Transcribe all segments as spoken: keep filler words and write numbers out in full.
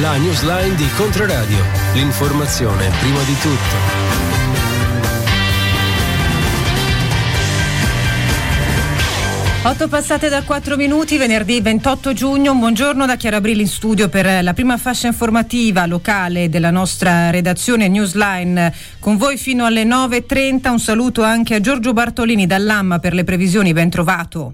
La newsline di Controradio. L'informazione prima di tutto. otto passate da quattro minuti, venerdì ventotto giugno. Buongiorno da Chiara Brilli in studio per la prima fascia informativa locale della nostra redazione Newsline. Con voi fino alle nove e trenta. Un saluto anche a Giorgio Bartolini dall'A M A per le previsioni. Ben trovato.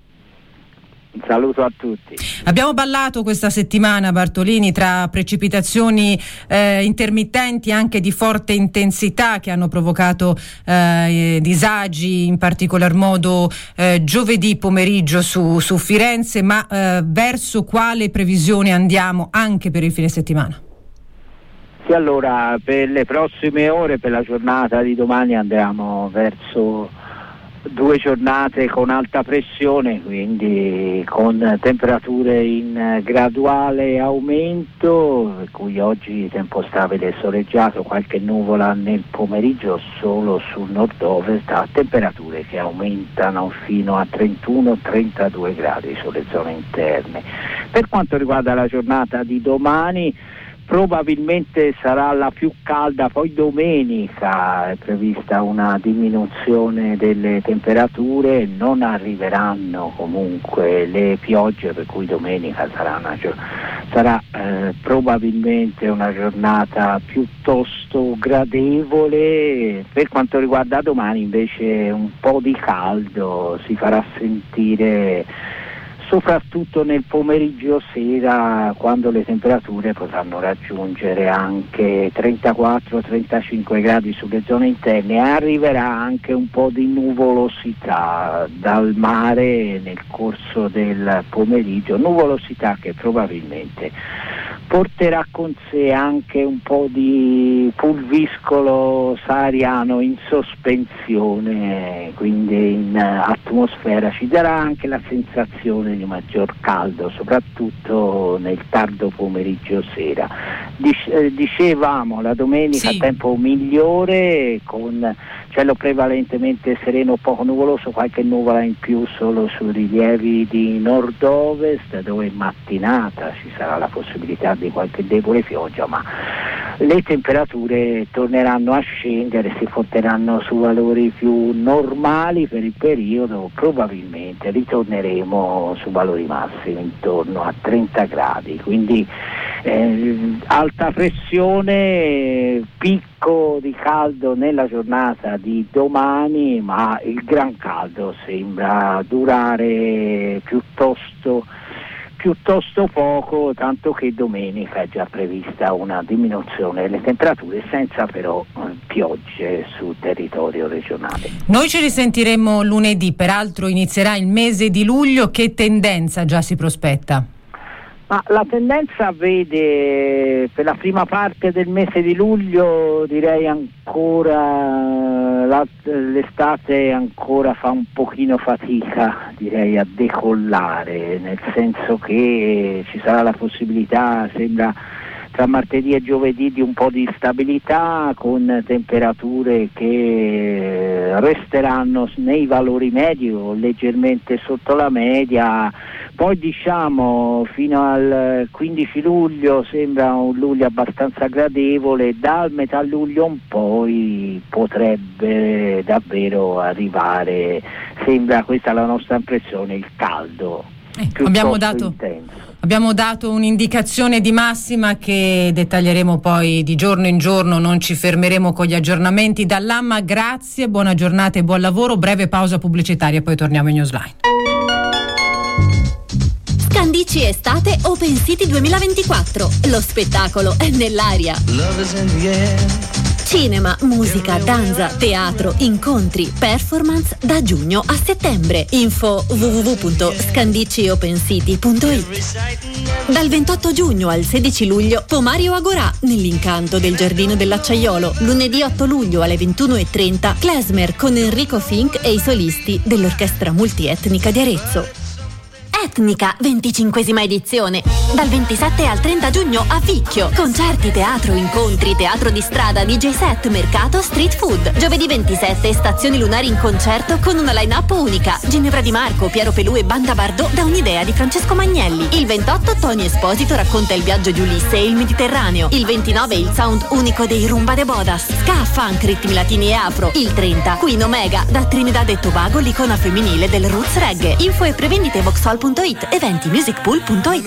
Un saluto a tutti. Abbiamo ballato questa settimana, Bartolini, tra precipitazioni eh, intermittenti anche di forte intensità che hanno provocato eh, disagi, in particolar modo eh, giovedì pomeriggio su, su Firenze, ma eh, verso quale previsione andiamo anche per il fine settimana? Sì, allora per le prossime ore, per la giornata di domani andiamo verso due giornate con alta pressione, quindi con temperature in graduale aumento, per cui oggi tempo stabile e soleggiato, qualche nuvola nel pomeriggio solo sul nord-ovest, a temperature che aumentano fino a trentuno trentadue gradi sulle zone interne. Per quanto riguarda la giornata di domani, probabilmente sarà la più calda, poi domenica è prevista una diminuzione delle temperature, non arriveranno comunque le piogge, per cui domenica sarà, una, sarà eh, probabilmente una giornata piuttosto gradevole. Per quanto riguarda domani invece un po' di caldo si farà sentire soprattutto nel pomeriggio sera, quando le temperature potranno raggiungere anche trentaquattro trentacinque gradi sulle zone interne, e arriverà anche un po' di nuvolosità dal mare nel corso del pomeriggio, nuvolosità che probabilmente porterà con sé anche un po' di pulviscolo sahariano in sospensione, quindi in atmosfera. Ci darà anche la sensazione di maggior caldo, soprattutto nel tardo pomeriggio sera. Dice, dicevamo la domenica sì. Tempo migliore, con cielo prevalentemente sereno, poco nuvoloso, qualche nuvola in più solo sui rilievi di nord-ovest, dove in mattinata ci sarà la possibilità di qualche debole pioggia, ma le temperature torneranno a scendere, si porteranno su valori più normali per il periodo. Probabilmente ritorneremo su valori massimi intorno a trenta gradi, quindi eh, alta pressione, picco di caldo nella giornata di domani, ma il gran caldo sembra durare piuttosto piuttosto poco, tanto che domenica è già prevista una diminuzione delle temperature, senza però eh, piogge sul territorio regionale. Noi ci risentiremo lunedì, peraltro inizierà il mese di luglio. Che tendenza già si prospetta? Ma la tendenza vede per la prima parte del mese di luglio, direi ancora la, l'estate ancora fa un pochino fatica, direi, a decollare, nel senso che ci sarà la possibilità, sembra, tra martedì e giovedì di un po' di stabilità, con temperature che resteranno nei valori medi o leggermente sotto la media. Poi diciamo fino al quindici luglio sembra un luglio abbastanza gradevole, dal metà luglio in poi potrebbe davvero arrivare, sembra, questa è la nostra impressione, il caldo eh, abbiamo dato intenso. Abbiamo dato un'indicazione di massima che dettaglieremo poi di giorno in giorno, non ci fermeremo con gli aggiornamenti. Dall'A M A grazie, buona giornata e buon lavoro. Breve pausa pubblicitaria e poi torniamo in Newsline. Scandicci Estate Open City duemilaventiquattro. Lo spettacolo è nell'aria. Cinema, musica, danza, teatro, incontri, performance da giugno a settembre. Info w w w punto scandicci open city punto i t. Dal ventotto giugno al sedici luglio, Pomario Agorà, nell'incanto del Giardino dell'Acciaiolo. Lunedì otto luglio alle ventuno e trenta, Klezmer con Enrico Fink e i solisti dell'Orchestra Multietnica di Arezzo. Etnica, venticinquesima edizione. Dal ventisette al trenta giugno a Vicchio. Concerti, teatro, incontri, teatro di strada, D J set, mercato, street food. Giovedì ventisette, Stazioni Lunari in concerto con una line-up unica. Ginevra Di Marco, Piero Pelù e Banda Bardot da un'idea di Francesco Magnelli. Il ventotto, Tony Esposito racconta il viaggio di Ulisse e il Mediterraneo. Il ventinove, il sound unico dei Rumba de Bodas. Ska, funk, ritmi latini e afro. Il trenta, Queen Omega, da Trinidad e Tobago, l'icona femminile del roots reggae. Info e prevendite vauxhall punto it, eventi musicpool punto it.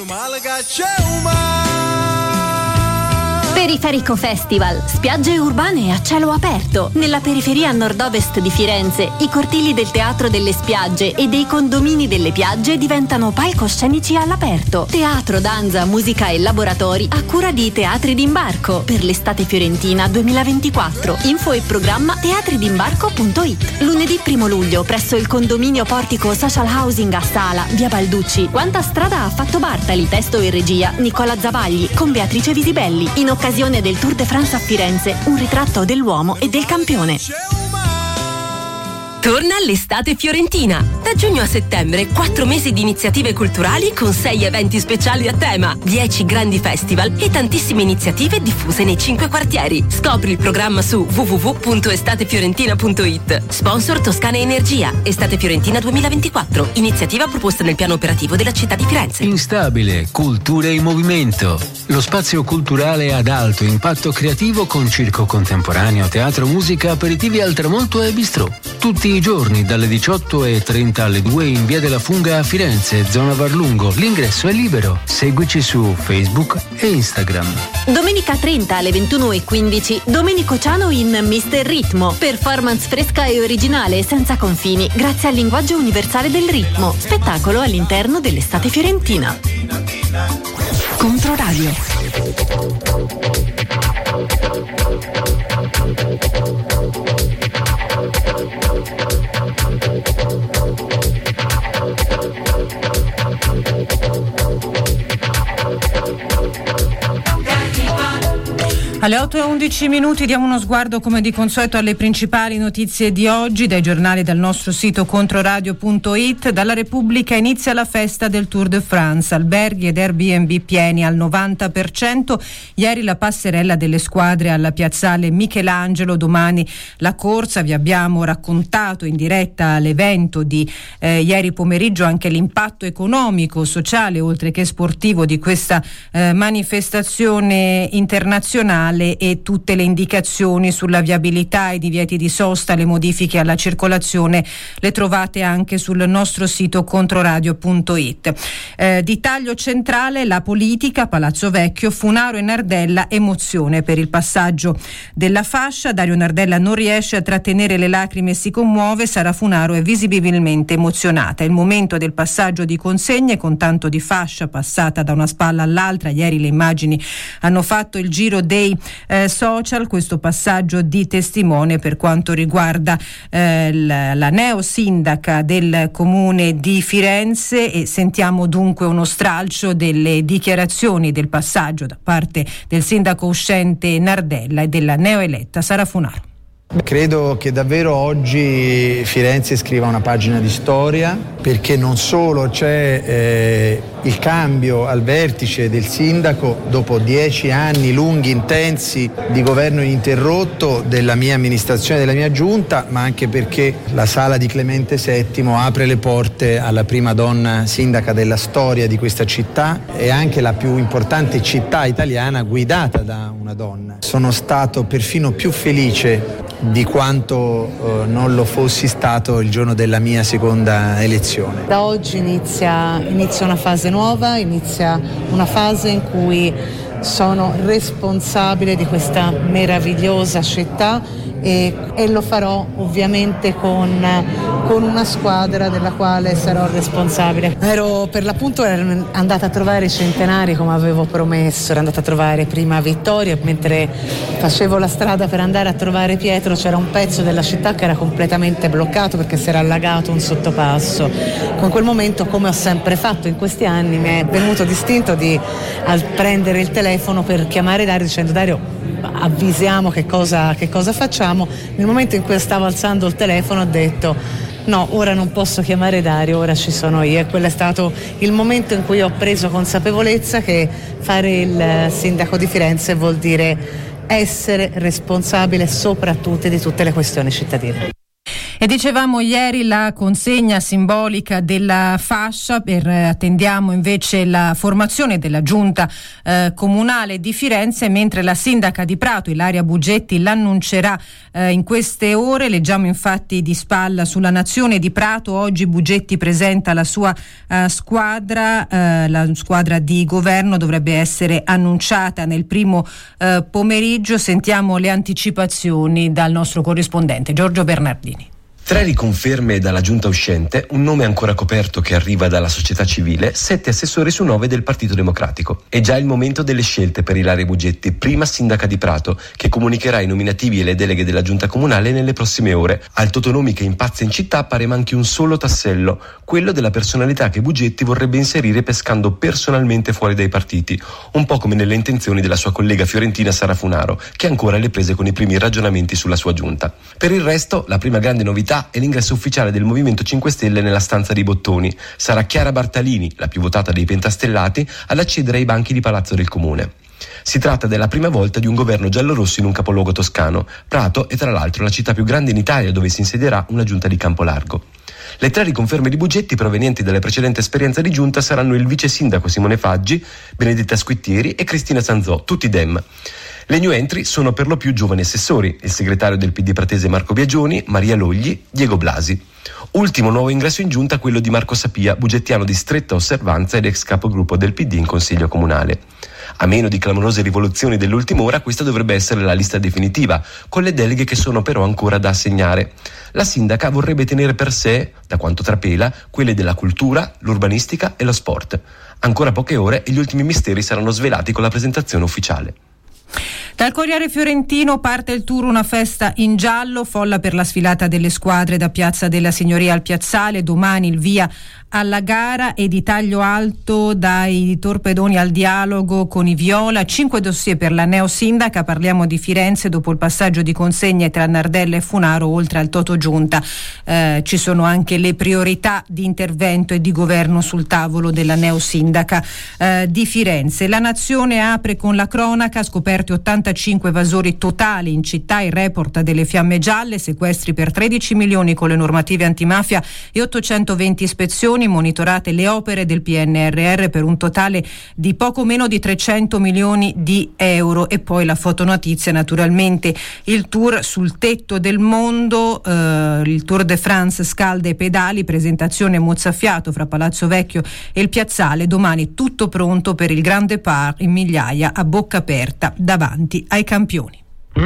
Periferico Festival, spiagge urbane a cielo aperto. Nella periferia nord-ovest di Firenze, i cortili del Teatro delle Spiagge e dei condomini delle piagge diventano palcoscenici all'aperto. Teatro, danza, musica e laboratori a cura di Teatri d'Imbarco per l'estate fiorentina duemilaventiquattro. Info e programma teatri d'imbarco punto it. Lunedì primo luglio presso il condominio Portico Social Housing a Sala, via Balducci. Quanta strada ha fatto Bartali? Testo e regia Nicola Zavagli con Beatrice Visibelli. In occasione del Tour de France a Firenze, un ritratto dell'uomo e del campione. Torna l'estate fiorentina. Da giugno a settembre, quattro mesi di iniziative culturali con sei eventi speciali a tema, dieci grandi festival e tantissime iniziative diffuse nei cinque quartieri. Scopri il programma su w w w punto estate fiorentina punto it. Sponsor Toscana Energia, Estate Fiorentina duemilaventiquattro. Iniziativa proposta nel piano operativo della città di Firenze. Instabile, culture in movimento. Lo spazio culturale ad alto impatto creativo con circo contemporaneo, teatro, musica, aperitivi al tramonto e bistrò. Tutti i giorni dalle diciotto e trenta alle due in via della Funga a Firenze, zona Varlungo. L'ingresso è libero. Seguici su Facebook e Instagram. Domenica trenta alle ventuno e quindici, Domenico Ciano in mister Ritmo. Performance fresca e originale senza confini, grazie al linguaggio universale del ritmo. Spettacolo all'interno dell'estate fiorentina. Controradio. Alle otto e undici minuti diamo uno sguardo come di consueto alle principali notizie di oggi dai giornali del nostro sito controradio punto it. Dalla Repubblica inizia la festa del Tour de France, alberghi ed Airbnb pieni al novanta per cento. Ieri la passerella delle squadre alla piazzale Michelangelo, domani la corsa. Vi abbiamo raccontato in diretta l'evento di eh, ieri pomeriggio anche l'impatto economico, sociale oltre che sportivo di questa eh, manifestazione internazionale e tutte le indicazioni sulla viabilità, i divieti di sosta, le modifiche alla circolazione le trovate anche sul nostro sito controradio punto it. Eh, di taglio centrale la politica, Palazzo Vecchio, Funaro e Nardella, emozione per il passaggio della fascia. Dario Nardella non riesce a trattenere le lacrime e si commuove, Sara Funaro è visibilmente emozionata. È il momento del passaggio di consegne con tanto di fascia passata da una spalla all'altra. Ieri le immagini hanno fatto il giro dei Eh, social, questo passaggio di testimone per quanto riguarda eh, la, la neo sindaca del comune di Firenze, e sentiamo dunque uno stralcio delle dichiarazioni del passaggio da parte del sindaco uscente Nardella e della neoeletta Sara Funaro. Credo che davvero oggi Firenze scriva una pagina di storia, perché non solo c'è eh, il cambio al vertice del sindaco dopo dieci anni lunghi, intensi di governo ininterrotto della mia amministrazione, della mia giunta, ma anche perché la sala di Clemente settimo apre le porte alla prima donna sindaca della storia di questa città e anche la più importante città italiana guidata da una donna. Sono stato perfino più felice di quanto eh, non lo fossi stato il giorno della mia seconda elezione. Da oggi inizia, inizia una fase nuova, inizia una fase in cui sono responsabile di questa meravigliosa città e, e lo farò ovviamente con, con una squadra della quale sarò responsabile. Ero per l'appunto ero andata a trovare i centenari come avevo promesso, ero andata a trovare prima Vittorio, mentre facevo la strada per andare a trovare Pietro c'era un pezzo della città che era completamente bloccato perché si era allagato un sottopasso. Con quel momento, come ho sempre fatto in questi anni, mi è venuto distinto di al prendere il telefono per chiamare Dario dicendo: Dario, avvisiamo che cosa, che cosa facciamo. Nel momento in cui stavo alzando il telefono ho detto: no, ora non posso chiamare Dario, ora ci sono io. E quello è stato il momento in cui ho preso consapevolezza che fare il sindaco di Firenze vuol dire essere responsabile soprattutto di tutte le questioni cittadine. E dicevamo ieri la consegna simbolica della fascia, per, attendiamo invece la formazione della giunta eh, comunale di Firenze, mentre la sindaca di Prato, Ilaria Bugetti, l'annuncerà eh, in queste ore. Leggiamo infatti di spalla sulla Nazione di Prato: oggi Bugetti presenta la sua eh, squadra, eh, la squadra di governo dovrebbe essere annunciata nel primo eh, pomeriggio. Sentiamo le anticipazioni dal nostro corrispondente Giorgio Bernardini. Tre riconferme dalla giunta uscente, un nome ancora coperto che arriva dalla società civile, sette assessori su nove del Partito Democratico. È già il momento delle scelte per Ilaria Bugetti, prima sindaca di Prato, che comunicherà i nominativi e le deleghe della giunta comunale nelle prossime ore. Al Totonomi che impazza in città pare manchi un solo tassello, quello della personalità che Bugetti vorrebbe inserire pescando personalmente fuori dai partiti, un po' come nelle intenzioni della sua collega fiorentina Sara Funaro, che ha ancora le prese con i primi ragionamenti sulla sua giunta. Per il resto, la prima grande novità è l'ingresso ufficiale del Movimento cinque Stelle nella stanza dei bottoni. Sarà Chiara Bartalini, la più votata dei pentastellati, ad accedere ai banchi di Palazzo del Comune. Si tratta della prima volta di un governo giallorosso in un capoluogo toscano. Prato è tra l'altro la città più grande in Italia dove si insedierà una giunta di Campolargo. Le tre riconferme di Bugetti provenienti dalle precedenti esperienze di giunta saranno il vice sindaco Simone Faggi, Benedetta Squittieri e Cristina Sanzò, tutti Dem. Le new entry sono per lo più giovani assessori, il segretario del P D pratese Marco Biagioni, Maria Logli, Diego Blasi. Ultimo nuovo ingresso in giunta quello di Marco Sapia, bugettiano di stretta osservanza ed ex capogruppo del P D in Consiglio Comunale. A meno di clamorose rivoluzioni dell'ultima ora, questa dovrebbe essere la lista definitiva, con le deleghe che sono però ancora da assegnare. La sindaca vorrebbe tenere per sé, da quanto trapela, quelle della cultura, l'urbanistica e lo sport. Ancora poche ore e gli ultimi misteri saranno svelati con la presentazione ufficiale. Dal Corriere Fiorentino parte il tour Una festa in giallo, folla per la sfilata delle squadre da Piazza della Signoria al Piazzale, domani il via alla gara e di taglio alto dai torpedoni al dialogo con i Viola, cinque dossier per la neosindaca, parliamo di Firenze dopo il passaggio di consegne tra Nardella e Funaro oltre al Toto Giunta. Eh, ci sono anche le priorità di intervento e di governo sul tavolo della neosindaca eh, di Firenze. La Nazione apre con la cronaca, scoperti ottantacinque evasori totali in città, il report delle Fiamme Gialle, sequestri per tredici milioni con le normative antimafia e ottocentoventi ispezioni, monitorate le opere del P N R R per un totale di poco meno di trecento milioni di euro. E poi la fotonotizia, naturalmente il tour sul tetto del mondo, eh, il Tour de France scalda e pedali, presentazione mozzafiato fra Palazzo Vecchio e il Piazzale, domani tutto pronto per il Grand Départ in migliaia a bocca aperta davanti ai campioni.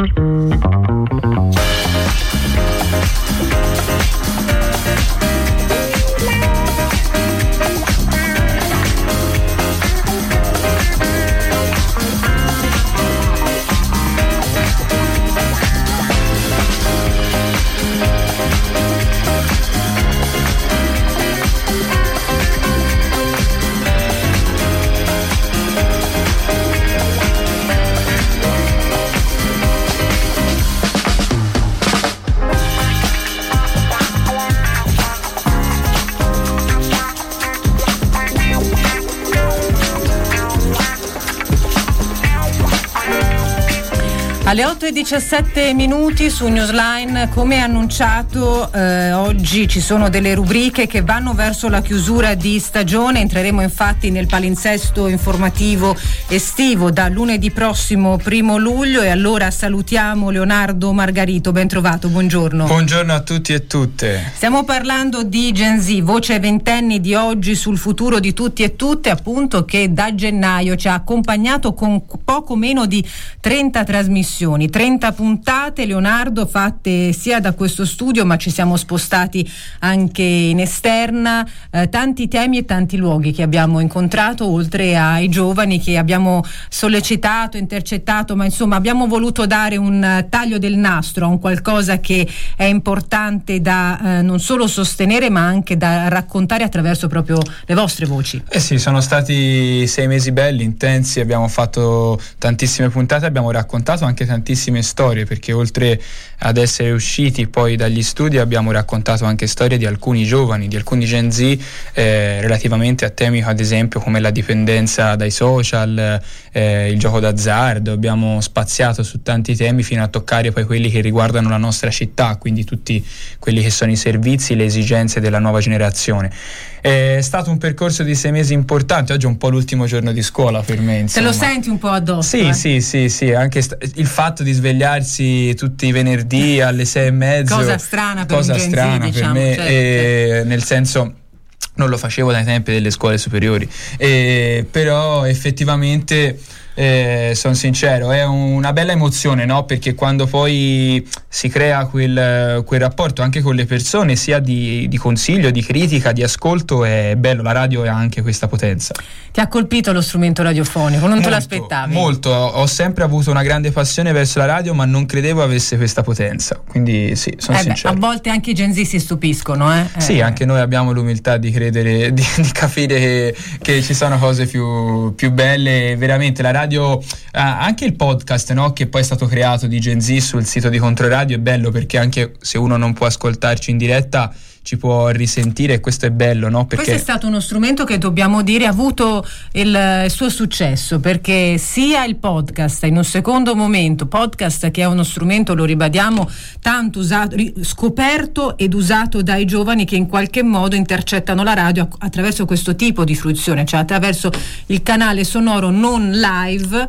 Alle otto e diciassette minuti su Newsline, come annunciato eh, oggi ci sono delle rubriche che vanno verso la chiusura di stagione. Entreremo infatti nel palinsesto informativo estivo da lunedì prossimo primo luglio e allora salutiamo Leonardo Margarito, ben trovato, buongiorno. Buongiorno a tutti e tutte. Stiamo parlando di Gen Z, voce ai ventenni di oggi sul futuro di tutti e tutte, appunto, che da gennaio ci ha accompagnato con poco meno di trenta trasmissioni. occasioni, trenta puntate, Leonardo, fatte sia da questo studio, ma ci siamo spostati anche in esterna, eh, tanti temi e tanti luoghi che abbiamo incontrato, oltre ai giovani che abbiamo sollecitato, intercettato, ma insomma abbiamo voluto dare un taglio del nastro a un qualcosa che è importante da eh, non solo sostenere, ma anche da raccontare attraverso proprio le vostre voci. Eh sì, sono stati sei mesi belli, intensi, abbiamo fatto tantissime puntate, abbiamo raccontato anche tantissime storie, perché oltre ad essere usciti poi dagli studi abbiamo raccontato anche storie di alcuni giovani, di alcuni Gen Z, eh, relativamente a temi ad esempio come la dipendenza dai social, eh, il gioco d'azzardo. Abbiamo spaziato su tanti temi fino a toccare poi quelli che riguardano la nostra città, quindi tutti quelli che sono i servizi, le esigenze della nuova generazione. È stato un percorso di sei mesi importante. Oggi è un po' l'ultimo giorno di scuola per me, insomma. Te lo senti un po' addosso? Sì, eh? sì, sì, sì. Anche st- il fatto di svegliarsi tutti i venerdì alle sei e mezzo, cosa strana per cosa un Gen Z, strana diciamo, per me, certo, e certo. Nel senso, non lo facevo dai tempi delle scuole superiori, e, però effettivamente eh, sono sincero, è una bella emozione, no? Perché quando poi si crea quel, quel rapporto anche con le persone, sia di, di consiglio, di critica, di ascolto, è bello. La radio ha anche questa potenza. Ti ha colpito lo strumento radiofonico? Non molto, te l'aspettavi? Molto, ho sempre avuto una grande passione verso la radio, ma non credevo avesse questa potenza, quindi sì, sono eh sincero. Beh, a volte anche i Gen Z si stupiscono, eh? Sì, eh. anche noi abbiamo l'umiltà di credere, di, di capire che, che ci sono cose più, più belle. Veramente la radio, ah, anche il podcast, no? Che poi è stato creato di Gen Z sul sito di Controradio, è bello perché anche se uno non può ascoltarci in diretta ci può risentire, e questo è bello, no? Perché questo è stato uno strumento che, dobbiamo dire, ha avuto il, il suo successo, perché sia il podcast in un secondo momento, podcast che è uno strumento, lo ribadiamo, tanto usato, scoperto ed usato dai giovani che in qualche modo intercettano la radio attraverso questo tipo di fruizione, cioè attraverso il canale sonoro non live,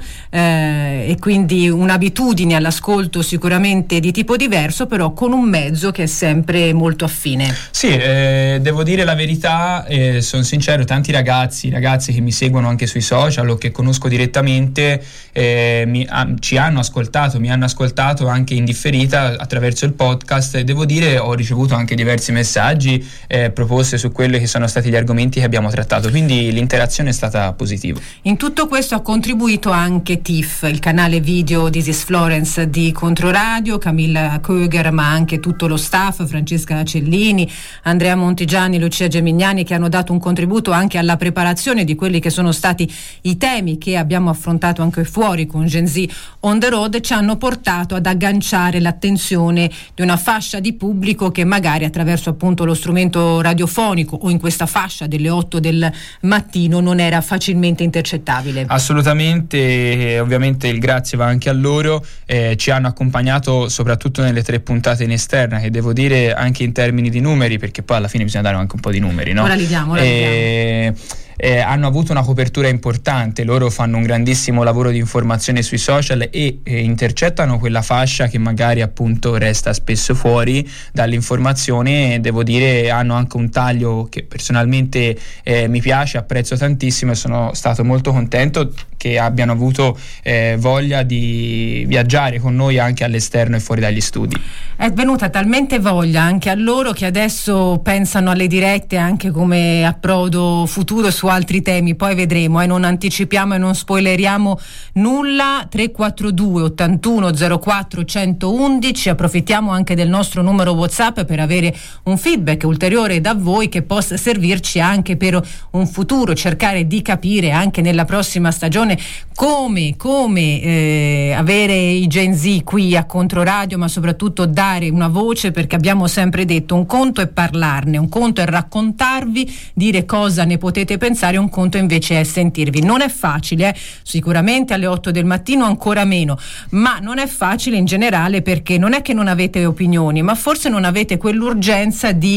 eh, e quindi un'abitudine all'ascolto sicuramente di tipo diverso, però con un mezzo che è sempre molto affine. Sì, eh, devo dire la verità, eh, sono sincero, tanti ragazzi, ragazzi che mi seguono anche sui social o che conosco direttamente, eh, mi, ah, ci hanno ascoltato, mi hanno ascoltato anche in differita attraverso il podcast, e devo dire ho ricevuto anche diversi messaggi, eh, proposte su quelli che sono stati gli argomenti che abbiamo trattato, quindi l'interazione è stata positiva. In tutto questo ha contribuito anche T I F, il canale video This is Florence di Controradio, Camilla Köger, ma anche tutto lo staff, Francesca Cellini, Andrea Montigiani, Lucia Gemignani, che hanno dato un contributo anche alla preparazione di quelli che sono stati i temi che abbiamo affrontato anche fuori con Gen Z on the road, ci hanno portato ad agganciare l'attenzione di una fascia di pubblico che magari attraverso appunto lo strumento radiofonico o in questa fascia delle otto del mattino non era facilmente intercettabile. Assolutamente, ovviamente il grazie va anche a loro, eh, ci hanno accompagnato soprattutto nelle tre puntate in esterna, che devo dire anche in termini di numeri, perché poi alla fine bisogna dare anche un po' di numeri, no? Ora li diamo, ora li e... diamo. Eh, hanno avuto una copertura importante, loro fanno un grandissimo lavoro di informazione sui social e eh, intercettano quella fascia che magari appunto resta spesso fuori dall'informazione, e devo dire hanno anche un taglio che personalmente eh, mi piace, apprezzo tantissimo, e sono stato molto contento che abbiano avuto eh, voglia di viaggiare con noi anche all'esterno e fuori dagli studi. È venuta talmente voglia anche a loro che adesso pensano alle dirette anche come approdo futuro su altri temi, poi vedremo, e eh, non anticipiamo e non spoileriamo nulla. Tre quattro due ottantuno zero quattro centoundici, approfittiamo anche del nostro numero WhatsApp per avere un feedback ulteriore da voi che possa servirci anche per un futuro, cercare di capire anche nella prossima stagione come, come eh, avere i Gen Z qui a Controradio, ma soprattutto dare una voce, perché abbiamo sempre detto un conto è parlarne, un conto è raccontarvi, dire cosa ne potete pensare, un conto invece è sentirvi. Non è facile, eh? Sicuramente alle otto del mattino ancora meno, ma non è facile in generale, perché non è che non avete opinioni, ma forse non avete quell'urgenza di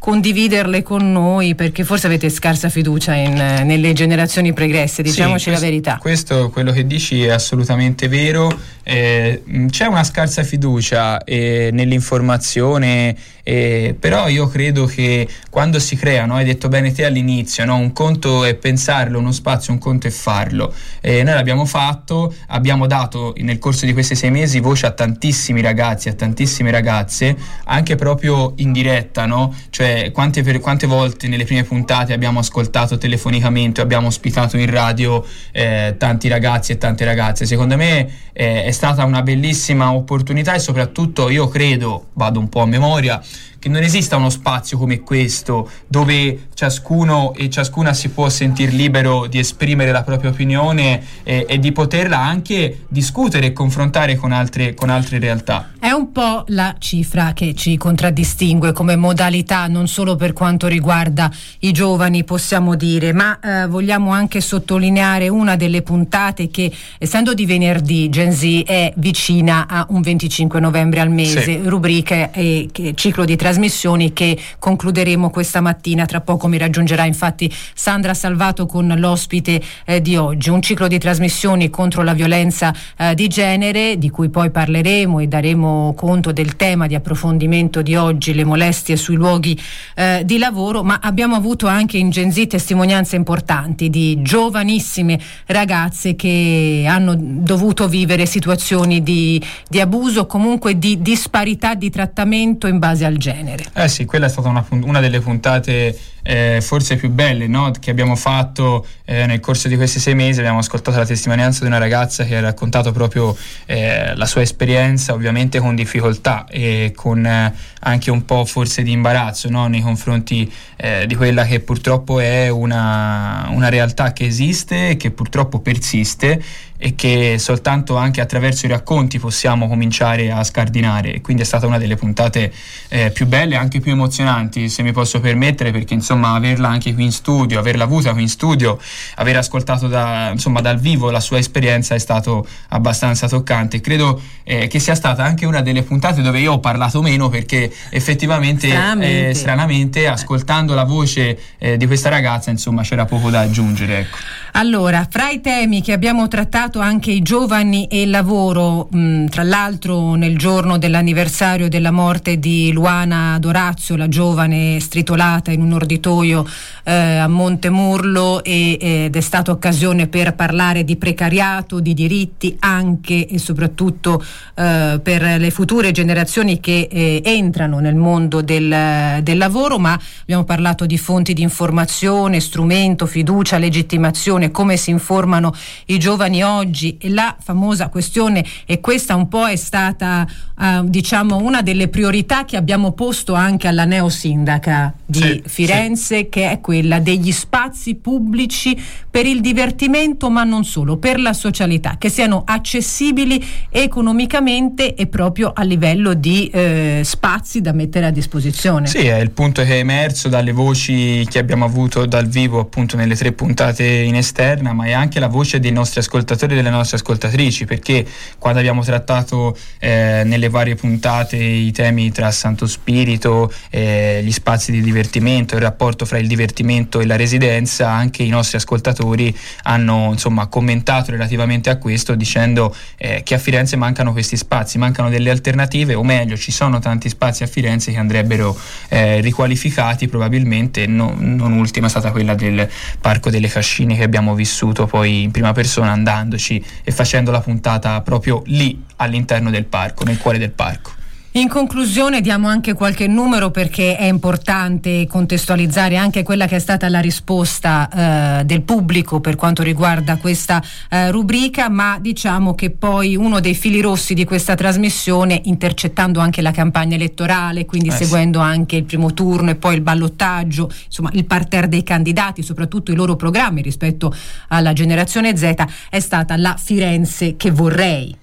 condividerle con noi, perché forse avete scarsa fiducia in, nelle generazioni pregresse, diciamoci sì, la questo, verità. Questo, quello che dici è assolutamente vero. Eh, c'è una scarsa fiducia eh, nell'informazione, eh, però io credo che quando si crea, no, hai detto bene te all'inizio, no, un conto è pensarlo, uno spazio, un conto è farlo. Eh, noi l'abbiamo fatto, abbiamo dato nel corso di questi sei mesi voce a tantissimi ragazzi, a tantissime ragazze, anche proprio in diretta, no? Cioè quante, per, quante volte nelle prime puntate abbiamo ascoltato telefonicamente, abbiamo ospitato in radio eh, tanti ragazzi e tante ragazze. Secondo me eh, è stata una bellissima opportunità, e soprattutto io credo, vado un po' a memoria, che non esista uno spazio come questo dove ciascuno e ciascuna si può sentir libero di esprimere la propria opinione e, e di poterla anche discutere e confrontare con altre, con altre realtà. È un po' la cifra che ci contraddistingue come modalità, non solo per quanto riguarda i giovani, possiamo dire, ma eh, vogliamo anche sottolineare una delle puntate che, essendo di venerdì, Gen Z è vicina a un venticinque novembre al mese, sì. Rubriche e che, ciclo di trasmissioni che concluderemo questa mattina. Tra poco mi raggiungerà infatti Sandra Salvato con l'ospite eh, di oggi. Un ciclo di trasmissioni contro la violenza eh, di genere, di cui poi parleremo e daremo conto del tema di approfondimento di oggi, le molestie sui luoghi eh, di lavoro, ma abbiamo avuto anche in Gen Z testimonianze importanti di giovanissime ragazze che hanno dovuto vivere situazioni di, di abuso, comunque di disparità di trattamento in base al genere. Eh sì, quella è stata una, una delle puntate eh, forse più belle, no, che abbiamo fatto eh, nel corso di questi sei mesi. Abbiamo ascoltato la testimonianza di una ragazza che ha raccontato proprio eh, la sua esperienza, ovviamente con difficoltà e con eh, anche un po' forse di imbarazzo, no, nei confronti eh, di quella che purtroppo è una, una realtà che esiste, che purtroppo persiste e che soltanto anche attraverso i racconti possiamo cominciare a scardinare. E quindi è stata una delle puntate eh, più belle, anche più emozionanti, se mi posso permettere, perché insomma averla anche qui in studio, averla avuta qui in studio, aver ascoltato da, insomma dal vivo la sua esperienza è stato abbastanza toccante. Credo eh, che sia stata anche una delle puntate dove io ho parlato meno, perché effettivamente stranamente, eh, stranamente ascoltando la voce eh, di questa ragazza, insomma, c'era poco da aggiungere, ecco. Allora, fra i temi che abbiamo trattato anche i giovani e il lavoro, mh, tra l'altro nel giorno dell'anniversario della morte di Luana Dorazio, la giovane stritolata in un orditoio eh, a Montemurlo, e, ed è stata occasione per parlare di precariato, di diritti, anche e soprattutto eh, per le future generazioni che eh, entrano nel mondo del, del lavoro, ma abbiamo parlato di fonti di informazione, strumento, fiducia, legittimazione, come si informano i giovani oggi. E la famosa questione, e questa un po' è stata uh, diciamo una delle priorità che abbiamo posto anche alla neosindaca di sì, Firenze, sì. che è quella degli spazi pubblici per il divertimento, ma non solo, per la socialità, che siano accessibili economicamente e proprio a livello di eh, spazi da mettere a disposizione. Sì, è il punto che è emerso dalle voci che abbiamo avuto dal vivo appunto nelle tre puntate in esterna, ma è anche la voce dei nostri ascoltatori e delle nostre ascoltatrici, perché quando abbiamo trattato eh, nelle varie puntate i temi tra Santo Spirito, eh, gli spazi di divertimento, il rapporto fra il divertimento e la residenza, anche i nostri ascoltatori hanno insomma commentato relativamente a questo, dicendo eh, che a Firenze mancano questi spazi, mancano delle alternative, o meglio ci sono tanti spazi a Firenze che andrebbero eh, riqualificati probabilmente. No, non ultima è stata quella del Parco delle Cascine, che abbiamo vissuto poi in prima persona andandoci e facendo la puntata proprio lì all'interno del parco, nel cuore del parco. In conclusione diamo anche qualche numero, perché è importante contestualizzare anche quella che è stata la risposta eh, del pubblico per quanto riguarda questa eh, rubrica, ma diciamo che poi uno dei fili rossi di questa trasmissione, intercettando anche la campagna elettorale, quindi eh seguendo sì. anche il primo turno e poi il ballottaggio, insomma il parterre dei candidati, soprattutto i loro programmi rispetto alla generazione Z, è stata la Firenze che vorrei.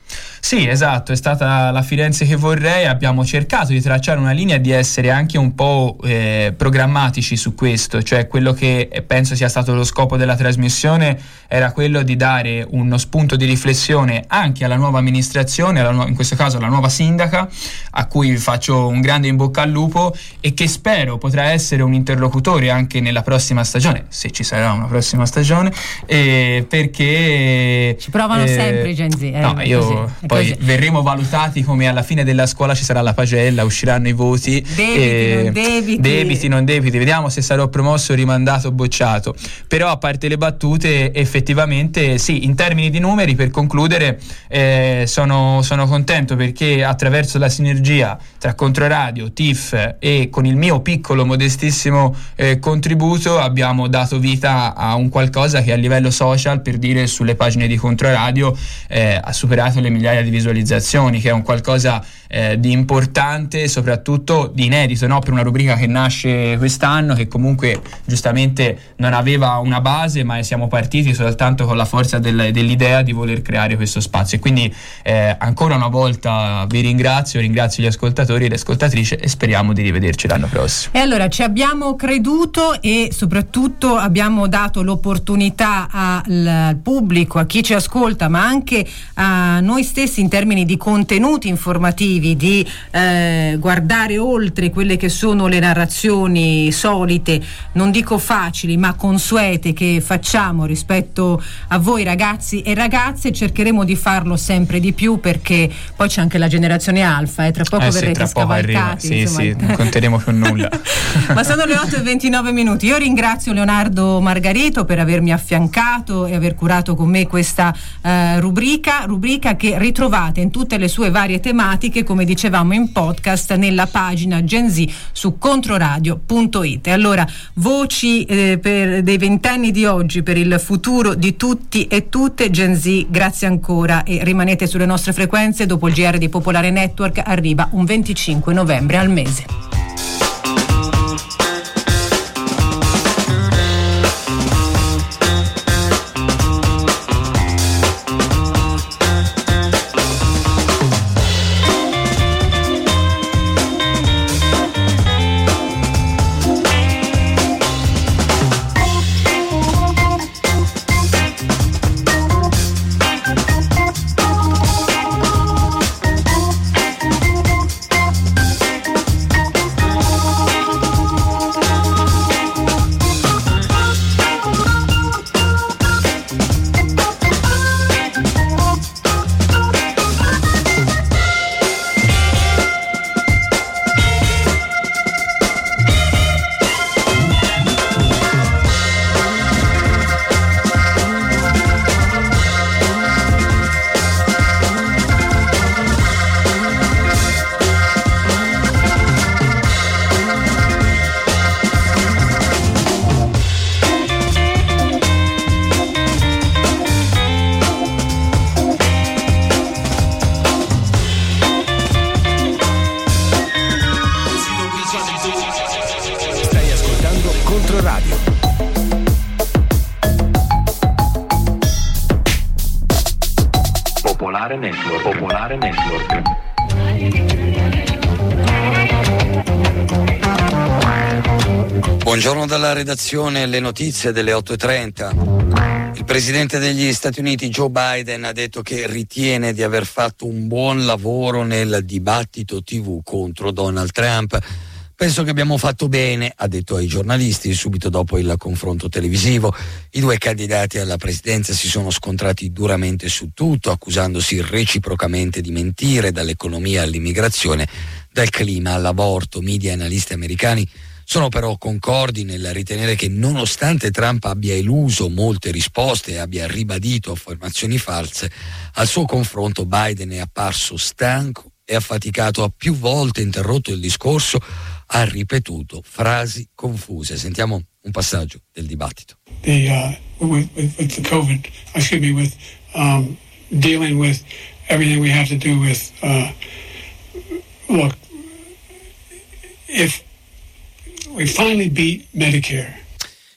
Sì, esatto, è stata la Firenze che vorrei. Abbiamo cercato di tracciare una linea e di essere anche un po' eh, programmatici su questo, cioè quello che penso sia stato lo scopo della trasmissione era quello di dare uno spunto di riflessione anche alla nuova amministrazione, alla nu- in questo caso alla nuova sindaca, a cui faccio un grande in bocca al lupo e che spero potrà essere un interlocutore anche nella prossima stagione, se ci sarà una prossima stagione, eh, perché ci provano eh, sempre i Gen Z. Eh, no, io così, poi così. Verremo valutati come alla fine della scuola ci sarà la pagella, usciranno i voti, debiti, eh, non debiti. debiti, non debiti, vediamo se sarò promosso, rimandato o bocciato. Però a parte le battute, effettivamente sì, in termini di numeri, per concludere, eh, sono, sono contento perché attraverso la sinergia tra Controradio, T I F e con il mio piccolo modestissimo eh, contributo abbiamo dato vita a un qualcosa che a livello social, per dire, sulle pagine di Controradio eh, ha superato le migliaia di visualizzazioni, che è un qualcosa eh, di importante, soprattutto di inedito, no? Per una rubrica che nasce quest'anno, che comunque giustamente non aveva una base, ma siamo partiti soltanto con la forza del, dell'idea di voler creare questo spazio. E quindi eh, ancora una volta vi ringrazio, ringrazio gli ascoltatori e le ascoltatrici e speriamo di rivederci l'anno prossimo. E allora ci abbiamo creduto e soprattutto abbiamo dato l'opportunità al pubblico, a chi ci ascolta, ma anche a noi stessi in termini di contenuti informativi, di eh, guardare oltre quelle che sono le narrazioni solite, non dico facili ma consuete, che facciamo rispetto a voi ragazzi e ragazze. Cercheremo di farlo sempre di più, perché poi c'è anche la generazione alfa, eh, tra poco eh verrete sì, tra poco scavalcati. Sì, insomma. Sì, non conteremo più nulla. Ma sono le otto e ventinove minuti. Io ringrazio Leonardo Margarito per avermi affiancato e aver curato con me questa eh, rubrica, rubrica che ritrovate in tutte le sue varie tematiche, come dicevamo, in podcast nella pagina Gen Z su controradio punto it. E allora, voci eh, per dei ventenni di oggi, per il futuro di tutti e tutte. Gen Z, grazie ancora e rimanete sulle nostre frequenze. Dopo il G R di Popolare Network arriva un venticinque novembre al mese. Popolare Network. Popolare Network. Buongiorno dalla redazione, le notizie delle otto e trenta. Il presidente degli Stati Uniti Joe Biden ha detto che ritiene di aver fatto un buon lavoro nel dibattito tivù contro Donald Trump. Penso che abbiamo fatto bene, ha detto ai giornalisti subito dopo il confronto televisivo. I due candidati alla presidenza si sono scontrati duramente su tutto, accusandosi reciprocamente di mentire, dall'economia all'immigrazione, dal clima all'aborto. Media e analisti americani sono però concordi nel ritenere che, nonostante Trump abbia eluso molte risposte e abbia ribadito affermazioni false, al suo confronto Biden è apparso stanco e affaticato, ha più volte interrotto il discorso, ha ripetuto frasi confuse. Sentiamo un passaggio del dibattito. The uh, with, with, with the COVID, excuse me, with um, dealing with everything we have to do with. Uh, look, if we finally beat Medicare.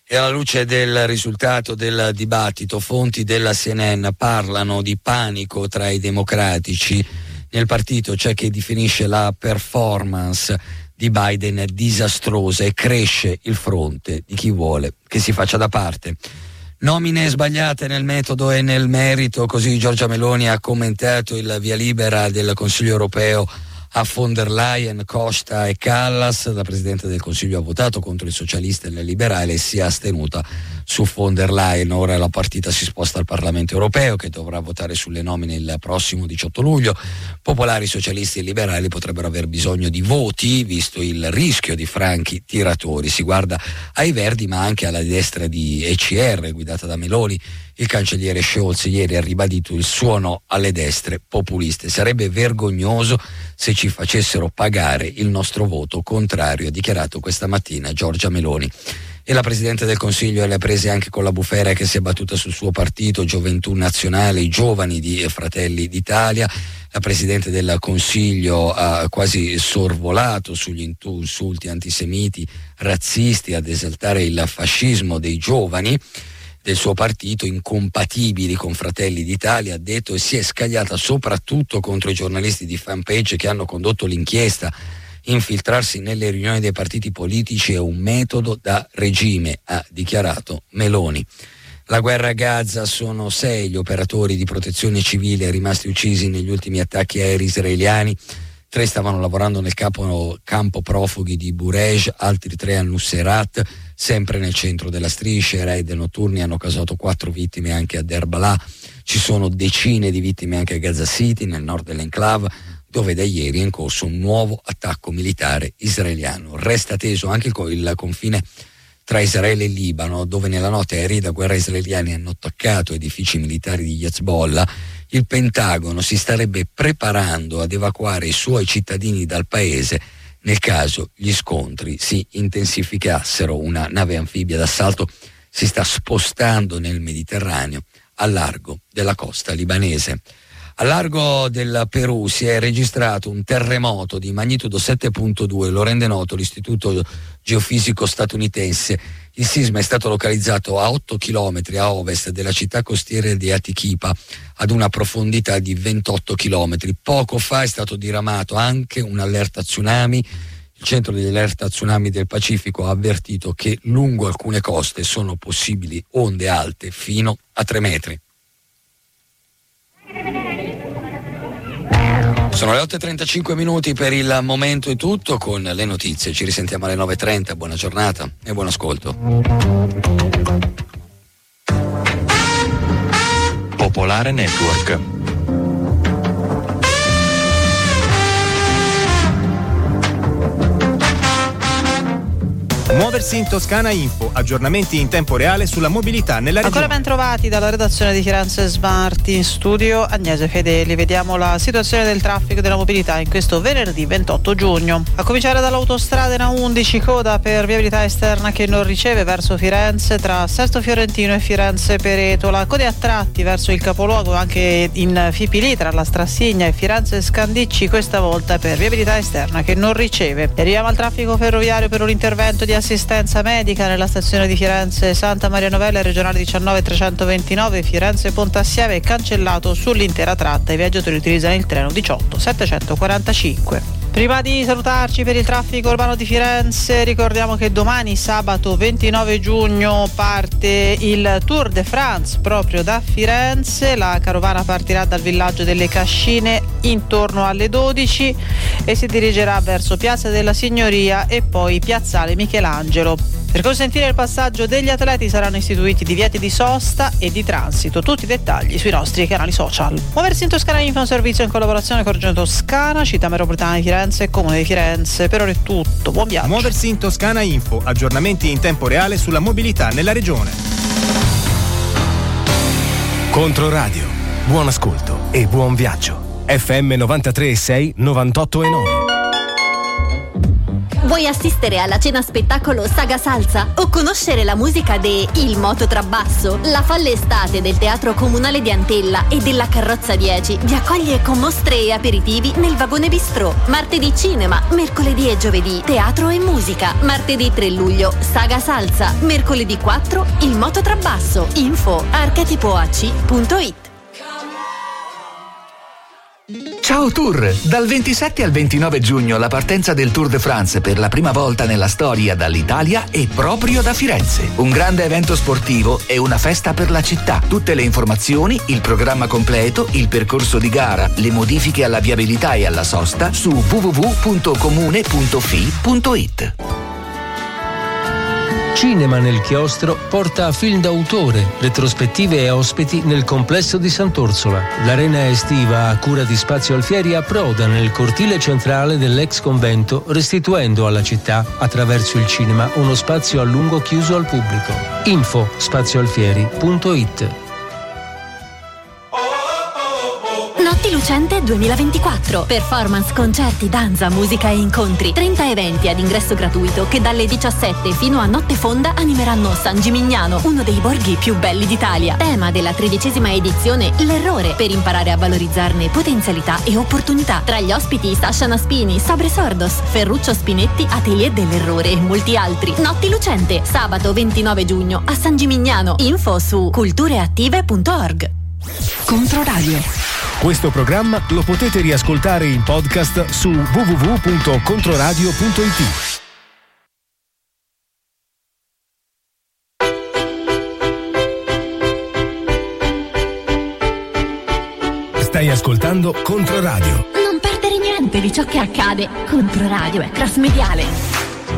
E alla luce del risultato del dibattito, fonti della C N N parlano di panico tra i democratici nel partito. C'è chi definisce la performance di Biden disastrosa e cresce il fronte di chi vuole che si faccia da parte. Nomine sbagliate nel metodo e nel merito, così Giorgia Meloni ha commentato il via libera del Consiglio europeo a von der Leyen, Costa e Callas. La Presidente del Consiglio ha votato contro il socialista e il liberale e si è astenuta su von der Leyen. Ora la partita si sposta al Parlamento europeo, che dovrà votare sulle nomine il prossimo diciotto luglio. Popolari, socialisti e liberali potrebbero aver bisogno di voti, visto il rischio di franchi tiratori. Si guarda ai Verdi, ma anche alla destra di E C R, guidata da Meloni. Il cancelliere Scholz ieri ha ribadito il suo no alle destre populiste. Sarebbe vergognoso se ci facessero pagare il nostro voto contrario, ha dichiarato questa mattina Giorgia Meloni. E la Presidente del Consiglio è alle prese anche con la bufera che si è battuta sul suo partito, Gioventù Nazionale, i giovani di Fratelli d'Italia. La Presidente del Consiglio ha quasi sorvolato sugli insulti antisemiti, razzisti, ad esaltare il fascismo dei giovani del suo partito, incompatibili con Fratelli d'Italia, ha detto, e si è scagliata soprattutto contro i giornalisti di fanpage che hanno condotto l'inchiesta. Infiltrarsi nelle riunioni dei partiti politici è un metodo da regime, ha dichiarato Meloni. La guerra a Gaza: sono sei gli operatori di protezione civile rimasti uccisi negli ultimi attacchi aerei israeliani. Tre stavano lavorando nel campo, campo profughi di Burej, altri tre a Nuseirat, sempre nel centro della striscia. I raid notturni hanno causato quattro vittime anche a Derbalà. Ci sono decine di vittime anche a Gaza City, nel nord dell'enclave, dove da ieri è in corso un nuovo attacco militare israeliano. Resta teso anche il confine tra Israele e Libano, dove nella notte aerei da guerra israeliani hanno attaccato edifici militari di Hezbollah. Il Pentagono si starebbe preparando ad evacuare i suoi cittadini dal paese nel caso gli scontri si intensificassero. Una nave anfibia d'assalto si sta spostando nel Mediterraneo al largo della costa libanese. Al largo del Perù si è registrato un terremoto di magnitudo sette virgola due, lo rende noto l'Istituto Geofisico statunitense. Il sisma è stato localizzato a otto chilometri a ovest della città costiera di Atiquipa, ad una profondità di ventotto chilometri. Poco fa è stato diramato anche un'allerta tsunami. Il centro degli allerta tsunami del Pacifico ha avvertito che lungo alcune coste sono possibili onde alte fino a tre metri. Sono le otto e trentacinque minuti, per il momento è tutto con le notizie. Ci risentiamo alle nove e trenta. Buona giornata e buon ascolto. Popolare Network. Muoversi in Toscana Info, aggiornamenti in tempo reale sulla mobilità nella regione. Ancora ben trovati dalla redazione di Firenze Smart, in studio Agnese Fedeli. Vediamo la situazione del traffico e della mobilità in questo venerdì ventotto giugno. A cominciare dall'autostrada N A undici, coda per viabilità esterna che non riceve verso Firenze tra Sesto Fiorentino e Firenze Peretola. Code a tratti verso il capoluogo anche in Fipili tra la Strassigna e Firenze Scandicci, questa volta per viabilità esterna che non riceve. E arriviamo al traffico ferroviario per un intervento di assistenza medica nella stazione di Firenze Santa Maria Novella, regionale diciannove trecentoventinove, Firenze Pontassieve, è cancellato sull'intera tratta. I viaggiatori utilizzano il treno diciotto settecentoquarantacinque. Prima di salutarci per il traffico urbano di Firenze, ricordiamo che domani sabato ventinove giugno parte il Tour de France proprio da Firenze. La carovana partirà dal villaggio delle Cascine intorno alle dodici e si dirigerà verso Piazza della Signoria e poi Piazzale Michelangelo. Per consentire il passaggio degli atleti saranno istituiti divieti di sosta e di transito. Tutti i dettagli sui nostri canali social. Muoversi in Toscana Info, un servizio in collaborazione con Regione Toscana, Città Metropolitana di Firenze e Comune di Firenze. Per ora è tutto, buon viaggio. Muoversi in Toscana Info, aggiornamenti in tempo reale sulla mobilità nella regione. Controradio, buon ascolto e buon viaggio. F M novantatré e sei, novantotto e nove. Vuoi assistere alla cena spettacolo Saga Salsa o conoscere la musica de Il Moto Trabasso? La folle estate del Teatro Comunale di Antella e della Carrozza dieci vi accoglie con mostre e aperitivi nel vagone bistrò. Martedì cinema, mercoledì e giovedì teatro e musica. Martedì tre luglio Saga Salsa, mercoledì quattro Il Moto Trabasso. Info archetipo a c punto it. Ciao Tour! Dal ventisette al ventinove giugno la partenza del Tour de France per la prima volta nella storia dall'Italia è proprio da Firenze. Un grande evento sportivo e una festa per la città. Tutte le informazioni, il programma completo, il percorso di gara, le modifiche alla viabilità e alla sosta su w w w punto comune punto f i punto it. Cinema nel Chiostro porta film d'autore, retrospettive e ospiti nel complesso di Sant'Orsola. L'arena estiva a cura di Spazio Alfieri approda nel cortile centrale dell'ex convento, restituendo alla città, attraverso il cinema, uno spazio a lungo chiuso al pubblico. Info spazioalfieri punto it. Notti Lucente duemilaventiquattro. Performance, concerti, danza, musica e incontri. trenta eventi ad ingresso gratuito che dalle diciassette fino a notte fonda animeranno San Gimignano, uno dei borghi più belli d'Italia. Tema della tredicesima edizione, l'errore, per imparare a valorizzarne potenzialità e opportunità. Tra gli ospiti Sasha Naspini, Sabre Sordos, Ferruccio Spinetti, Atelier dell'Errore e molti altri. Notti Lucente, sabato ventinove giugno a San Gimignano. Info su cultureattive punto org. Controradio. Questo programma lo potete riascoltare in podcast su w w w punto controradio punto it. Stai ascoltando Controradio. Non perdere niente di ciò che accade. Controradio è cross mediale.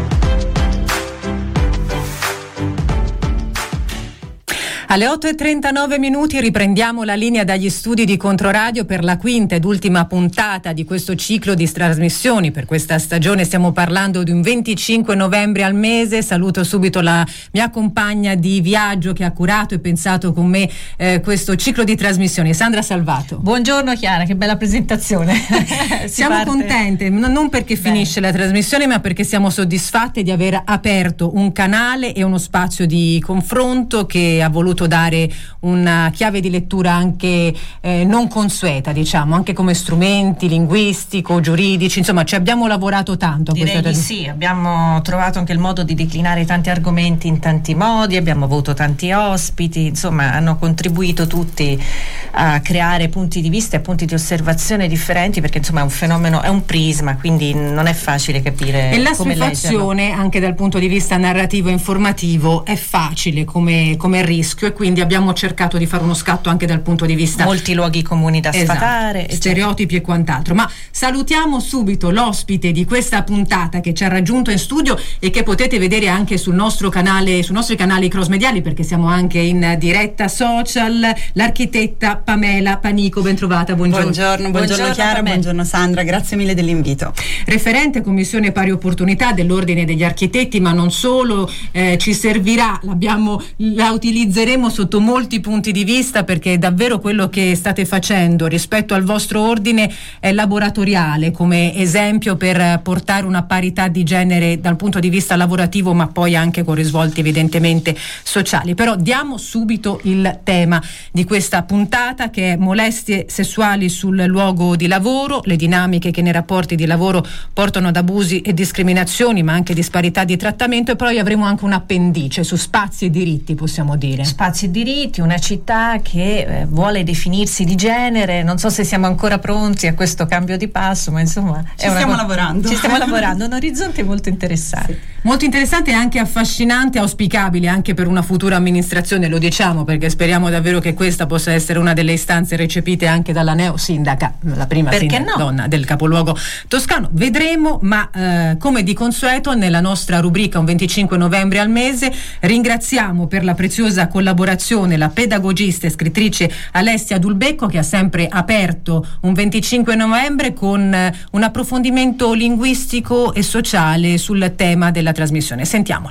Alle otto e trentanove minuti riprendiamo la linea dagli studi di Controradio per la quinta ed ultima puntata di questo ciclo di trasmissioni. Per questa stagione stiamo parlando di un venticinque novembre al mese. Saluto subito la mia compagna di viaggio che ha curato e pensato con me eh, questo ciclo di trasmissioni, Sandra Salvato. Buongiorno Chiara, che bella presentazione. Siamo parte... contente, non perché Beh. finisce la trasmissione, ma perché siamo soddisfatte di aver aperto un canale e uno spazio di confronto che ha voluto dare una chiave di lettura anche eh, non consueta, diciamo, anche come strumenti linguistico, giuridici, insomma ci abbiamo lavorato tanto a Direi di sì, abbiamo trovato anche il modo di declinare tanti argomenti in tanti modi, abbiamo avuto tanti ospiti, insomma hanno contribuito tutti a creare punti di vista e punti di osservazione differenti, perché insomma è un fenomeno, è un prisma, quindi non è facile capire e la come situazione leggerlo. Anche dal punto di vista narrativo e informativo è facile come, come rischio, e quindi abbiamo cercato di fare uno scatto anche dal punto di vista molti luoghi comuni da esatto, sfatare, stereotipi e quant'altro. Ma salutiamo subito l'ospite di questa puntata che ci ha raggiunto in studio e che potete vedere anche sul nostro canale, sui nostri canali cross mediali, perché siamo anche in diretta social. L'architetta Pamela Panico, ben trovata, buongiorno. Buongiorno, buongiorno, buongiorno Chiara, Pamela. Buongiorno Sandra, grazie mille dell'invito. Referente Commissione Pari Opportunità dell'Ordine degli Architetti, ma non solo, eh, ci servirà, l'abbiamo, la utilizzeremo sotto molti punti di vista, perché davvero quello che state facendo rispetto al vostro ordine è laboratoriale come esempio per portare una parità di genere dal punto di vista lavorativo, ma poi anche con risvolti evidentemente sociali. Però diamo subito il tema di questa puntata, che è molestie sessuali sul luogo di lavoro, le dinamiche che nei rapporti di lavoro portano ad abusi e discriminazioni, ma anche disparità di trattamento, e poi avremo anche un appendice su spazi e diritti, possiamo dire. Spazi e diritti, una città che eh, vuole definirsi di genere. Non so se siamo ancora pronti a questo cambio di passo, ma insomma ci è stiamo una... lavorando ci stiamo lavorando, un orizzonte molto interessante. Sì. Molto interessante e anche affascinante, auspicabile anche per una futura amministrazione, lo diciamo perché speriamo davvero che questa possa essere una delle istanze recepite anche dalla neo sindaca, la prima Perché sindaca no? donna del capoluogo toscano. Vedremo, ma eh, come di consueto nella nostra rubrica Un venticinque novembre al mese ringraziamo per la preziosa collaborazione la pedagogista e scrittrice Alessia Dulbecco, che ha sempre aperto un venticinque novembre con eh, un approfondimento linguistico e sociale sul tema della trasmissione. Sentiamola.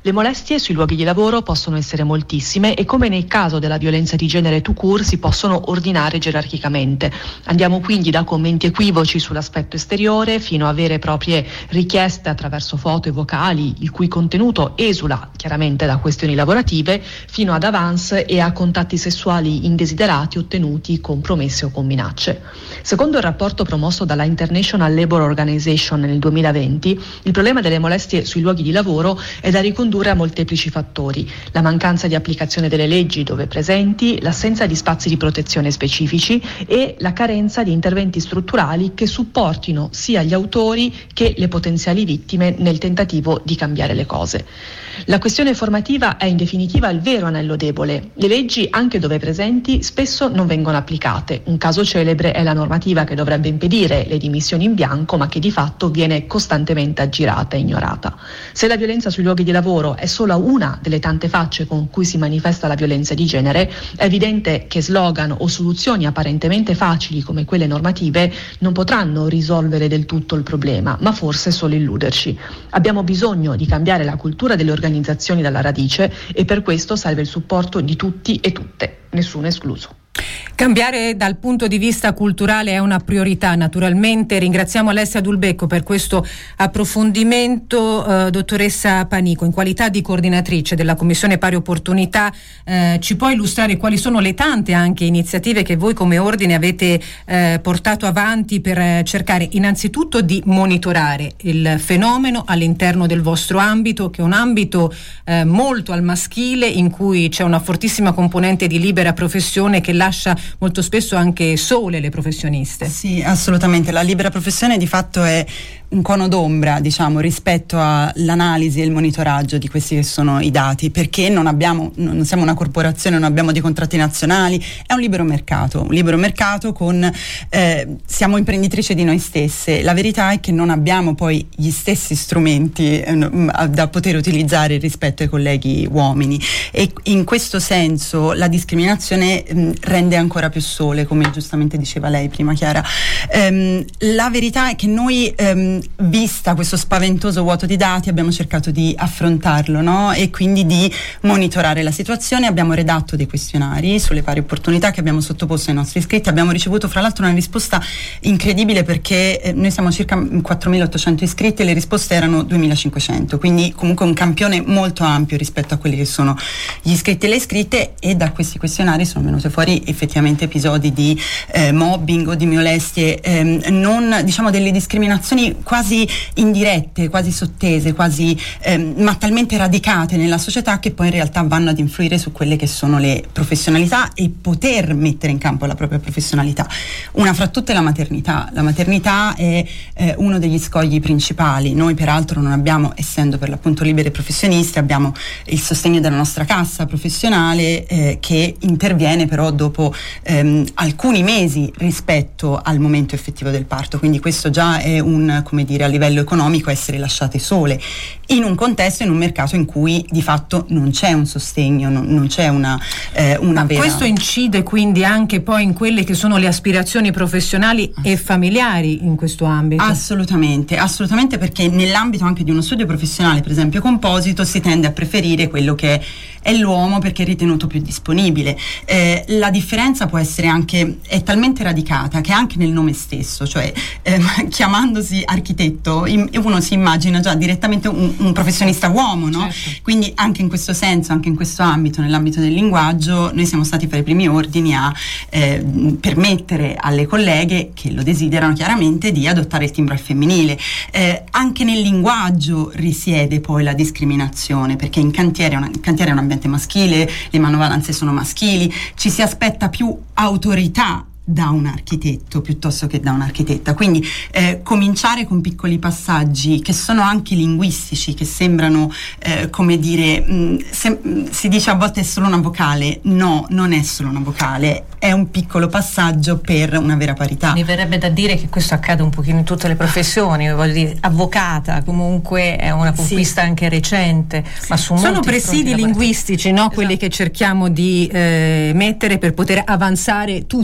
Le molestie sui luoghi di lavoro possono essere moltissime e, come nel caso della violenza di genere tout court, si possono ordinare gerarchicamente. Andiamo quindi da commenti equivoci sull'aspetto esteriore fino a vere e proprie richieste attraverso foto e vocali, il cui contenuto esula chiaramente da questioni lavorative, fino ad avance e a contatti sessuali indesiderati ottenuti con promesse o con minacce. Secondo il rapporto promosso dalla International Labour Organization nel duemilaventi, il problema delle molestie sui luoghi di lavoro è da ricondurre a molteplici fattori: la mancanza di applicazione delle leggi dove presenti, l'assenza di spazi di protezione specifici e la carenza di interventi strutturali che supportino sia gli autori che le potenziali vittime nel tentativo di cambiare le cose. La questione formativa è in definitiva il vero anello debole. Le leggi, anche dove presenti, spesso non vengono applicate. Un caso celebre è la normativa che dovrebbe impedire le dimissioni in bianco, ma che di fatto viene costantemente aggirata e ignorata. Se la violenza sui luoghi di lavoro è solo una delle tante facce con cui si manifesta la violenza di genere, è evidente che slogan o soluzioni apparentemente facili come quelle normative non potranno risolvere del tutto il problema, ma forse solo illuderci. Abbiamo bisogno di cambiare la cultura delle organizzazioni dalla radice e per questo serve il supporto di tutti e tutte, nessuno escluso. Cambiare dal punto di vista culturale è una priorità, naturalmente. Ringraziamo Alessia Dulbecco per questo approfondimento. Eh, dottoressa Panico, in qualità di coordinatrice della Commissione Pari Opportunità, eh, ci può illustrare quali sono le tante anche iniziative che voi come ordine avete eh, portato avanti per eh, cercare innanzitutto di monitorare il fenomeno all'interno del vostro ambito, che è un ambito eh, molto al maschile, in cui c'è una fortissima componente di libera professione che lascia molto spesso anche sole le professioniste. Sì, assolutamente. La libera professione di fatto è un cono d'ombra, diciamo, rispetto all'analisi e il monitoraggio di questi che sono i dati, perché non abbiamo, non siamo una corporazione, non abbiamo dei contratti nazionali, è un libero mercato, un libero mercato con eh, siamo imprenditrici di noi stesse. La verità è che non abbiamo poi gli stessi strumenti eh, da poter utilizzare rispetto ai colleghi uomini, e in questo senso la discriminazione mh, rende ancora più sole, come giustamente diceva lei prima, Chiara. Ehm, la verità è che noi ehm, vista questo spaventoso vuoto di dati abbiamo cercato di affrontarlo, no? E quindi di monitorare la situazione. Abbiamo redatto dei questionari sulle pari opportunità che abbiamo sottoposto ai nostri iscritti. Abbiamo ricevuto fra l'altro una risposta incredibile, perché eh, noi siamo circa quattromilaottocento iscritti e le risposte erano duemilacinquecento, quindi comunque un campione molto ampio rispetto a quelli che sono gli iscritti e le iscritte. E da questi questionari sono venute fuori effettivamente episodi di eh, mobbing o di molestie, ehm, non diciamo delle discriminazioni quasi indirette, quasi sottese, quasi ehm, ma talmente radicate nella società che poi in realtà vanno ad influire su quelle che sono le professionalità e poter mettere in campo la propria professionalità. Una fra tutte è la maternità. La maternità è eh, uno degli scogli principali. Noi peraltro non abbiamo, essendo per l'appunto libere professioniste, abbiamo il sostegno della nostra cassa professionale eh, che interviene però dopo ehm, alcuni mesi rispetto al momento effettivo del parto, quindi questo già è un, come dire, a livello economico essere lasciate sole in un contesto, in un mercato in cui di fatto non c'è un sostegno, non, non c'è una, eh, una Ma vera... Questo incide quindi anche poi in quelle che sono le aspirazioni professionali e familiari in questo ambito? Assolutamente, assolutamente, perché nell'ambito anche di uno studio professionale, per esempio composito, si tende a preferire quello che è l'uomo perché è ritenuto più disponibile. Eh, la differenza può essere anche, è talmente radicata che anche nel nome stesso, cioè eh, chiamandosi architetto uno si immagina già direttamente un, un professionista uomo, no? Certo. Quindi anche in questo senso, anche in questo ambito, nell'ambito del linguaggio, noi siamo stati fra i primi ordini a eh, permettere alle colleghe che lo desiderano chiaramente di adottare il timbro al femminile. Eh, anche nel linguaggio risiede poi la discriminazione, perché in cantiere, una, in cantiere è un ambiente maschile, le manovalanze sono maschili, ci si aspetta più autorità da un architetto piuttosto che da un'architetta, quindi eh, cominciare con piccoli passaggi che sono anche linguistici, che sembrano eh, come dire mh, se, mh, si dice a volte è solo una vocale, no, non è solo una vocale, è un piccolo passaggio per una vera parità. Mi verrebbe da dire che questo accade un pochino in tutte le professioni, voglio dire, avvocata comunque è una conquista sì. anche recente, sì. ma su sono presidi linguistici, no? Esatto. Quelli che cerchiamo di eh, mettere per poter avanzare tutti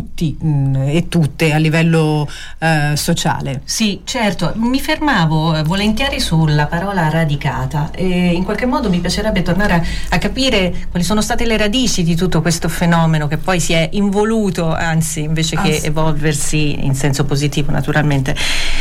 mh, e tutte a livello eh, sociale. Sì, certo, mi fermavo volentieri sulla parola radicata e in qualche modo mi piacerebbe tornare a, a capire quali sono state le radici di tutto questo fenomeno che poi si è involuto, anzi invece che ah, sì. evolversi in senso positivo naturalmente.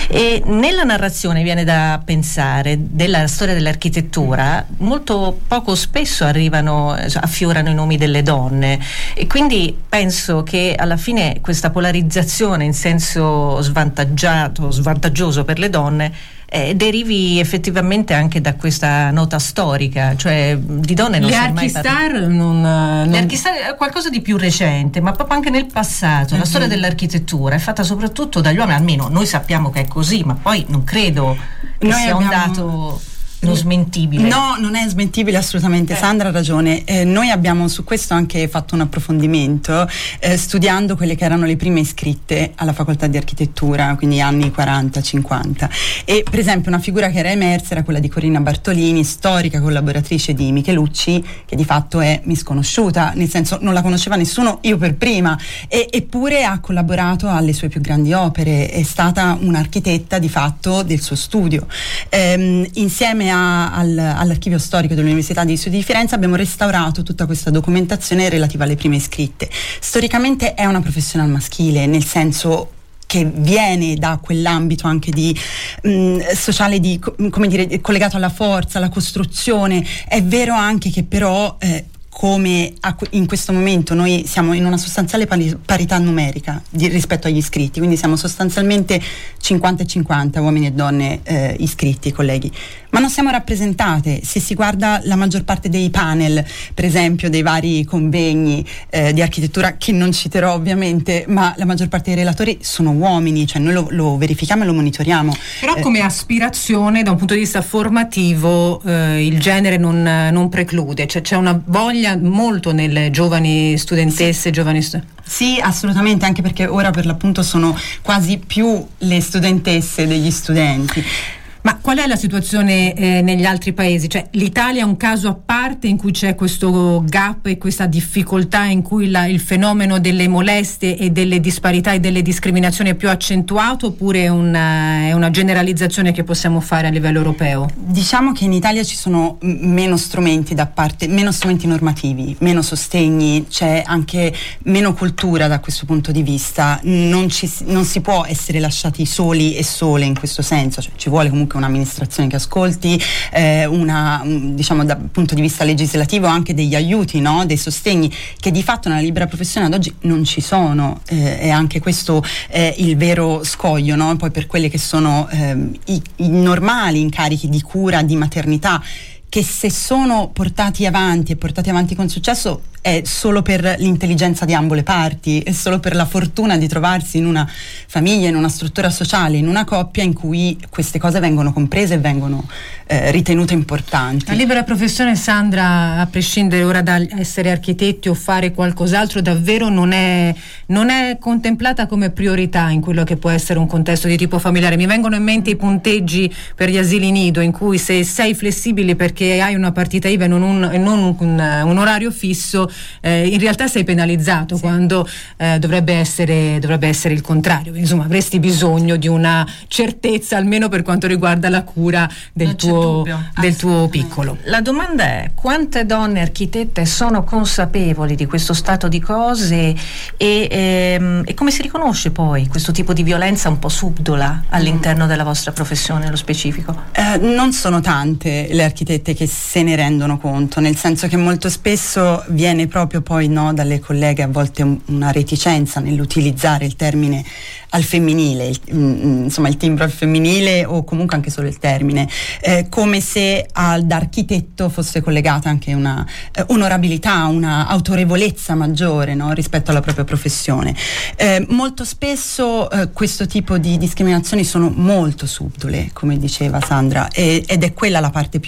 E nella narrazione viene da pensare della storia dell'architettura, molto poco spesso arrivano, affiorano i nomi delle donne e quindi penso che alla fine questa polarizzazione in senso svantaggiato, svantaggioso per le donne Eh, derivi effettivamente anche da questa nota storica, cioè di donne non le si è mai Archistar parlato. non, non... Le Archistar è qualcosa di più recente, ma proprio anche nel passato mm-hmm. la storia dell'architettura è fatta soprattutto dagli uomini, almeno noi sappiamo che è così, ma poi non credo che noi sia abbiamo... un dato non smentibile. No, non è smentibile assolutamente, eh. Sandra ha ragione. Eh, noi abbiamo su questo anche fatto un approfondimento eh, studiando quelle che erano le prime iscritte alla facoltà di architettura, quindi anni quaranta cinquanta, e per esempio una figura che era emersa era quella di Corina Bartolini, storica collaboratrice di Michelucci, che di fatto è misconosciuta, nel senso non la conosceva nessuno, io per prima, e, eppure ha collaborato alle sue più grandi opere, è stata un'architetta di fatto del suo studio. Ehm, insieme A, al, all'archivio storico dell'Università degli Studi di Firenze abbiamo restaurato tutta questa documentazione relativa alle prime iscritte. Storicamente è una professione al maschile, nel senso che viene da quell'ambito anche di mh, sociale, di come dire, collegato alla forza, alla costruzione. È vero anche che però eh, come in questo momento noi siamo in una sostanziale parità numerica di, rispetto agli iscritti, quindi siamo sostanzialmente cinquanta e cinquanta uomini e donne eh, iscritti, colleghi, ma non siamo rappresentate. Se si guarda la maggior parte dei panel, per esempio dei vari convegni eh, di architettura, che non citerò ovviamente, ma la maggior parte dei relatori sono uomini, cioè noi lo, lo verifichiamo e lo monitoriamo. Però eh, come aspirazione da un punto di vista formativo eh, il genere non, non preclude, cioè c'è una voglia molto nelle giovani studentesse, sì. giovani stu- Sì, assolutamente, anche perché ora per l'appunto sono quasi più le studentesse degli studenti. Ma qual è la situazione eh, negli altri paesi? Cioè l'Italia è un caso a parte in cui c'è questo gap e questa difficoltà in cui la, il fenomeno delle molestie e delle disparità e delle discriminazioni è più accentuato, oppure è una, è una generalizzazione che possiamo fare a livello europeo? Diciamo che in Italia ci sono m- meno strumenti da parte, meno strumenti normativi, meno sostegni, c'è anche meno cultura da questo punto di vista. Non, ci, non si può essere lasciati soli e sole in questo senso, cioè, ci vuole comunque un'amministrazione che ascolti, eh, una, un, diciamo dal punto di vista legislativo anche degli aiuti, no? Dei sostegni che di fatto nella libera professione ad oggi non ci sono, eh, e anche questo è il vero scoglio, no? Poi per quelli che sono eh, i, i normali incarichi di cura, di maternità, che se sono portati avanti e portati avanti con successo è solo per l'intelligenza di ambo le parti, è solo per la fortuna di trovarsi in una famiglia, in una struttura sociale, in una coppia in cui queste cose vengono comprese e vengono eh, ritenute importanti. La libera professione, Sandra, a prescindere ora da essere architetti o fare qualcos'altro, davvero non è, non è contemplata come priorità in quello che può essere un contesto di tipo familiare. Mi vengono in mente i punteggi per gli asili nido, in cui se sei flessibile perché hai una partita I V A e non un, non un, un, un orario fisso, Eh, in realtà sei penalizzato, sì. quando eh, dovrebbe essere dovrebbe essere il contrario. Insomma, avresti bisogno di una certezza almeno per quanto riguarda la cura del, tuo, del tuo piccolo. La domanda è: quante donne architette sono consapevoli di questo stato di cose e, ehm, e come si riconosce poi questo tipo di violenza un po' subdola all'interno mm. della vostra professione nello specifico? Eh, non sono tante le architette che se ne rendono conto, nel senso che molto spesso viene proprio poi no, dalle colleghe a volte un, una reticenza nell'utilizzare il termine al femminile, il, mh, insomma il timbro al femminile o comunque anche solo il termine, eh, come se ad architetto fosse collegata anche una eh, onorabilità, una autorevolezza maggiore, no, rispetto alla propria professione. Eh, molto spesso eh, questo tipo di discriminazioni sono molto subdole, come diceva Sandra, e, ed è quella la parte più difficile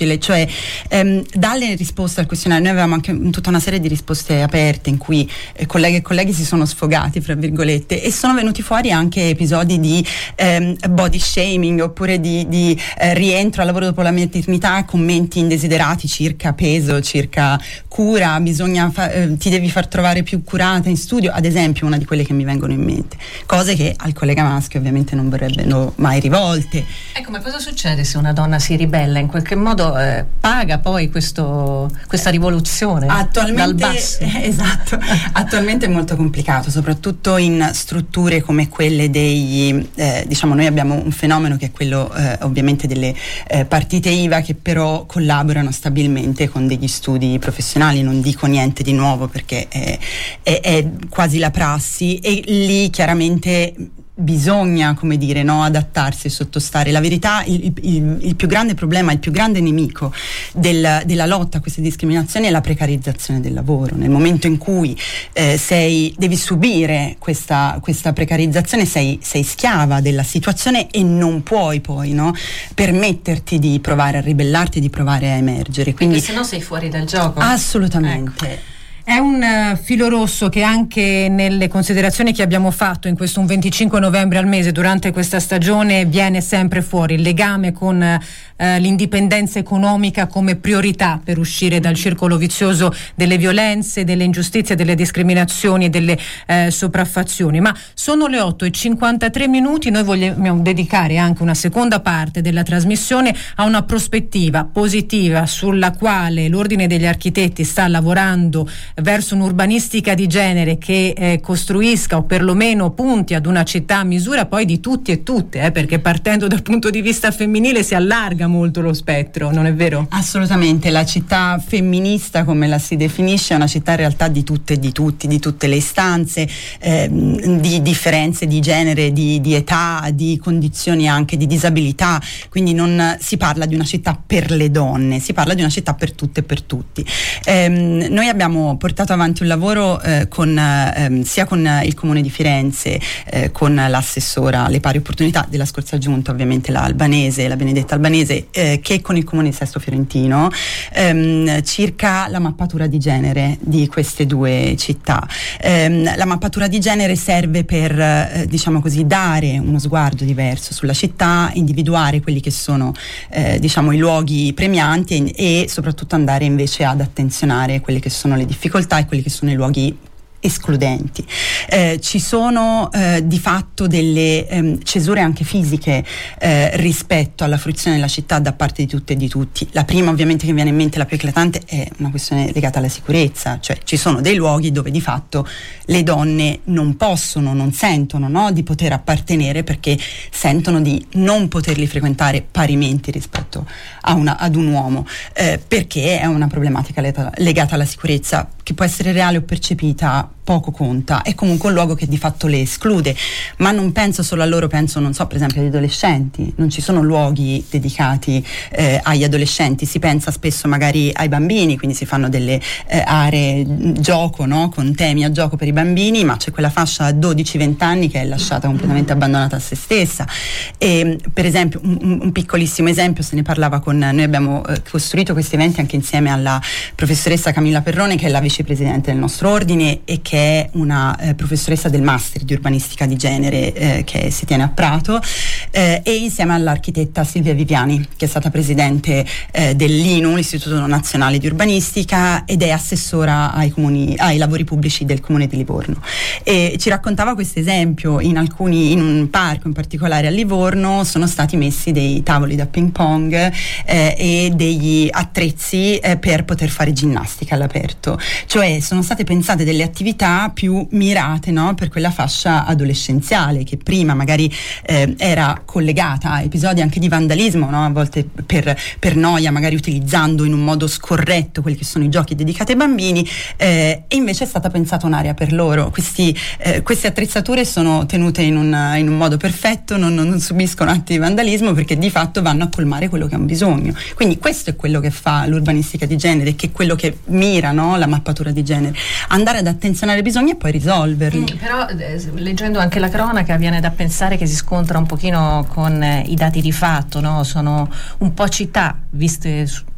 difficile, cioè ehm, dalle risposte al questionario, noi avevamo anche tutta una serie di risposte aperte in cui eh, colleghe e colleghi si sono sfogati, fra virgolette, e sono venuti fuori anche episodi di ehm, body shaming oppure di, di eh, rientro al lavoro dopo la maternità, commenti indesiderati circa peso, circa cura, bisogna fa- eh, ti devi far trovare più curata in studio, ad esempio, una di quelle che mi vengono in mente, cose che al collega maschio ovviamente non vorrebbero mai rivolte. Ecco, ma cosa succede se una donna si ribella? In qualche modo eh, paga poi questo, questa rivoluzione attualmente, dal basso? Eh, esatto, attualmente è molto complicato, soprattutto in strutture come quelle dei, eh, diciamo, noi abbiamo un fenomeno che è quello eh, ovviamente delle eh, partite I V A che però collaborano stabilmente con degli studi professionali, non dico niente di nuovo perché è, è, è quasi la prassi, e lì chiaramente bisogna, come dire, no, adattarsi e sottostare. La verità, il, il, il più grande problema, il più grande nemico del, della lotta a queste discriminazioni è la precarizzazione del lavoro. Nel momento in cui eh, sei, devi subire questa, questa precarizzazione, sei, sei schiava della situazione e non puoi poi, no, permetterti di provare a ribellarti, di provare a emergere. Quindi se no sei fuori dal gioco. Assolutamente. Ecco. È un uh, filo rosso che anche nelle considerazioni che abbiamo fatto in questo un venticinque novembre al mese durante questa stagione viene sempre fuori, il legame con uh, l'indipendenza economica come priorità per uscire dal circolo vizioso delle violenze, delle ingiustizie, delle discriminazioni e delle uh, sopraffazioni. Ma sono le otto e cinquantatré minuti, noi vogliamo dedicare anche una seconda parte della trasmissione a una prospettiva positiva sulla quale l'Ordine degli Architetti sta lavorando verso un'urbanistica di genere che eh, costruisca o perlomeno punti ad una città a misura poi di tutti e tutte, eh, perché partendo dal punto di vista femminile si allarga molto lo spettro, non è vero? Assolutamente, la città femminista, come la si definisce, è una città in realtà di tutte e di tutti, di tutte le istanze, eh, di differenze di genere, di, di età, di condizioni anche di disabilità, quindi non si parla di una città per le donne, si parla di una città per tutte e per tutti. Eh, noi abbiamo portato avanti un lavoro eh, con, eh, sia con il Comune di Firenze, eh, con l'assessora alle pari opportunità della scorsa giunta, ovviamente la Albanese, la Benedetta Albanese, eh, che con il Comune di Sesto Fiorentino, ehm, circa la mappatura di genere di queste due città. Ehm, la mappatura di genere serve per, eh, diciamo così, dare uno sguardo diverso sulla città, individuare quelli che sono eh, diciamo i luoghi premianti e, e soprattutto andare invece ad attenzionare quelle che sono le difficoltà e quelli che sono i luoghi escludenti. Eh, ci sono eh, di fatto delle ehm, cesure anche fisiche eh, rispetto alla fruizione della città da parte di tutte e di tutti. La prima ovviamente che viene in mente, la più eclatante, è una questione legata alla sicurezza, cioè ci sono dei luoghi dove di fatto le donne non possono, non sentono, no, di poter appartenere perché sentono di non poterli frequentare parimenti rispetto a una, ad un uomo, eh, perché è una problematica legata, legata alla sicurezza che può essere reale o percepita, poco conta, è comunque un luogo che di fatto le esclude. Ma non penso solo a loro, penso, non so, per esempio agli adolescenti, non ci sono luoghi dedicati eh, agli adolescenti, si pensa spesso magari ai bambini, quindi si fanno delle eh, aree gioco, no? Con temi a gioco per i bambini, ma c'è quella fascia dodici venti anni che è lasciata completamente abbandonata a se stessa. E, per esempio un, un piccolissimo esempio, se ne parlava con noi, abbiamo eh, costruito questi eventi anche insieme alla professoressa Camilla Perrone, che è la vicepresidente del nostro ordine e che è una eh, professoressa del Master di Urbanistica di Genere eh, che si tiene a Prato, eh, e insieme all'architetta Silvia Viviani, che è stata presidente eh, dell'I N U, l'Istituto Nazionale di Urbanistica, ed è assessora ai, comuni, ai lavori pubblici del Comune di Livorno. E ci raccontava questo esempio: in alcuni, in un parco in particolare a Livorno sono stati messi dei tavoli da ping pong eh, e degli attrezzi eh, per poter fare ginnastica all'aperto, cioè sono state pensate delle attività più mirate, no, per quella fascia adolescenziale che prima magari eh, era collegata a episodi anche di vandalismo, no, a volte per, per noia, magari utilizzando in un modo scorretto quelli che sono i giochi dedicati ai bambini, eh, e invece è stata pensata un'area per loro. Questi, eh, queste attrezzature sono tenute in un, in un modo perfetto, non, non subiscono atti di vandalismo perché di fatto vanno a colmare quello che è un bisogno. Quindi questo è quello che fa l'urbanistica di genere, che è quello che mira, no, la mappatura di genere, andare ad attenzionare bisogni e poi risolverli. Mm, però eh, leggendo anche la cronaca viene da pensare che si scontra un pochino con eh, i dati di fatto, no? Sono un po' città viste su,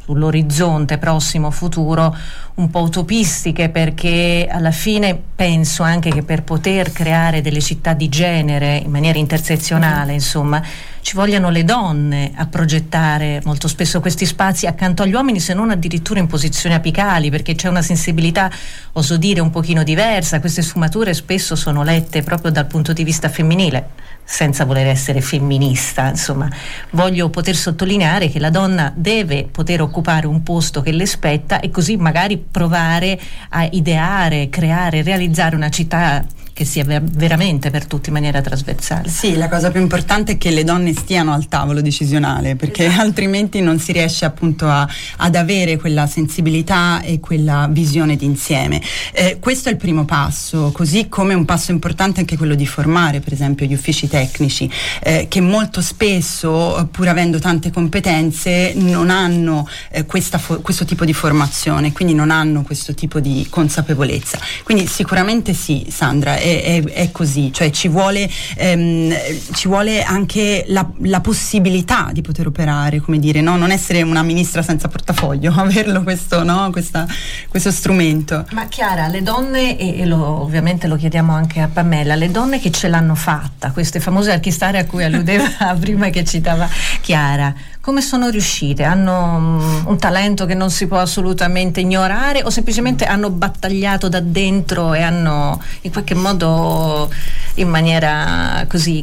sull'orizzonte prossimo futuro un po' utopistiche, perché alla fine penso anche che per poter creare delle città di genere in maniera intersezionale, insomma, ci vogliano le donne a progettare molto spesso questi spazi accanto agli uomini, se non addirittura in posizioni apicali, perché c'è una sensibilità, oso dire, un pochino diversa. Queste sfumature spesso sono lette proprio dal punto di vista femminile, senza voler essere femminista. Insomma, voglio poter sottolineare che la donna deve poter occupare un posto che le spetta e così magari provare a ideare, creare, realizzare una città che sia ver- veramente per tutti in maniera trasversale. Sì, la cosa più importante è che le donne stiano al tavolo decisionale, perché esatto. altrimenti non si riesce appunto a, ad avere quella sensibilità e quella visione d'insieme. Eh, questo è il primo passo, così come un passo importante anche quello di formare per esempio gli uffici tecnici, eh, che molto spesso, pur avendo tante competenze, non hanno eh, questa fo- questo tipo di formazione, quindi non hanno questo tipo di consapevolezza. Quindi sicuramente sì, Sandra, È, è, è così, cioè ci vuole, ehm, ci vuole anche la, la possibilità di poter operare, come dire, no? Non essere una ministra senza portafoglio, averlo questo, no? Questa, questo strumento. Ma Chiara, le donne, e, e lo, ovviamente lo chiediamo anche a Pamela, le donne che ce l'hanno fatta, queste famose archistarre a cui alludeva prima che citava Chiara, come sono riuscite? Hanno um, un talento che non si può assolutamente ignorare, o semplicemente hanno battagliato da dentro e hanno in qualche modo, in maniera così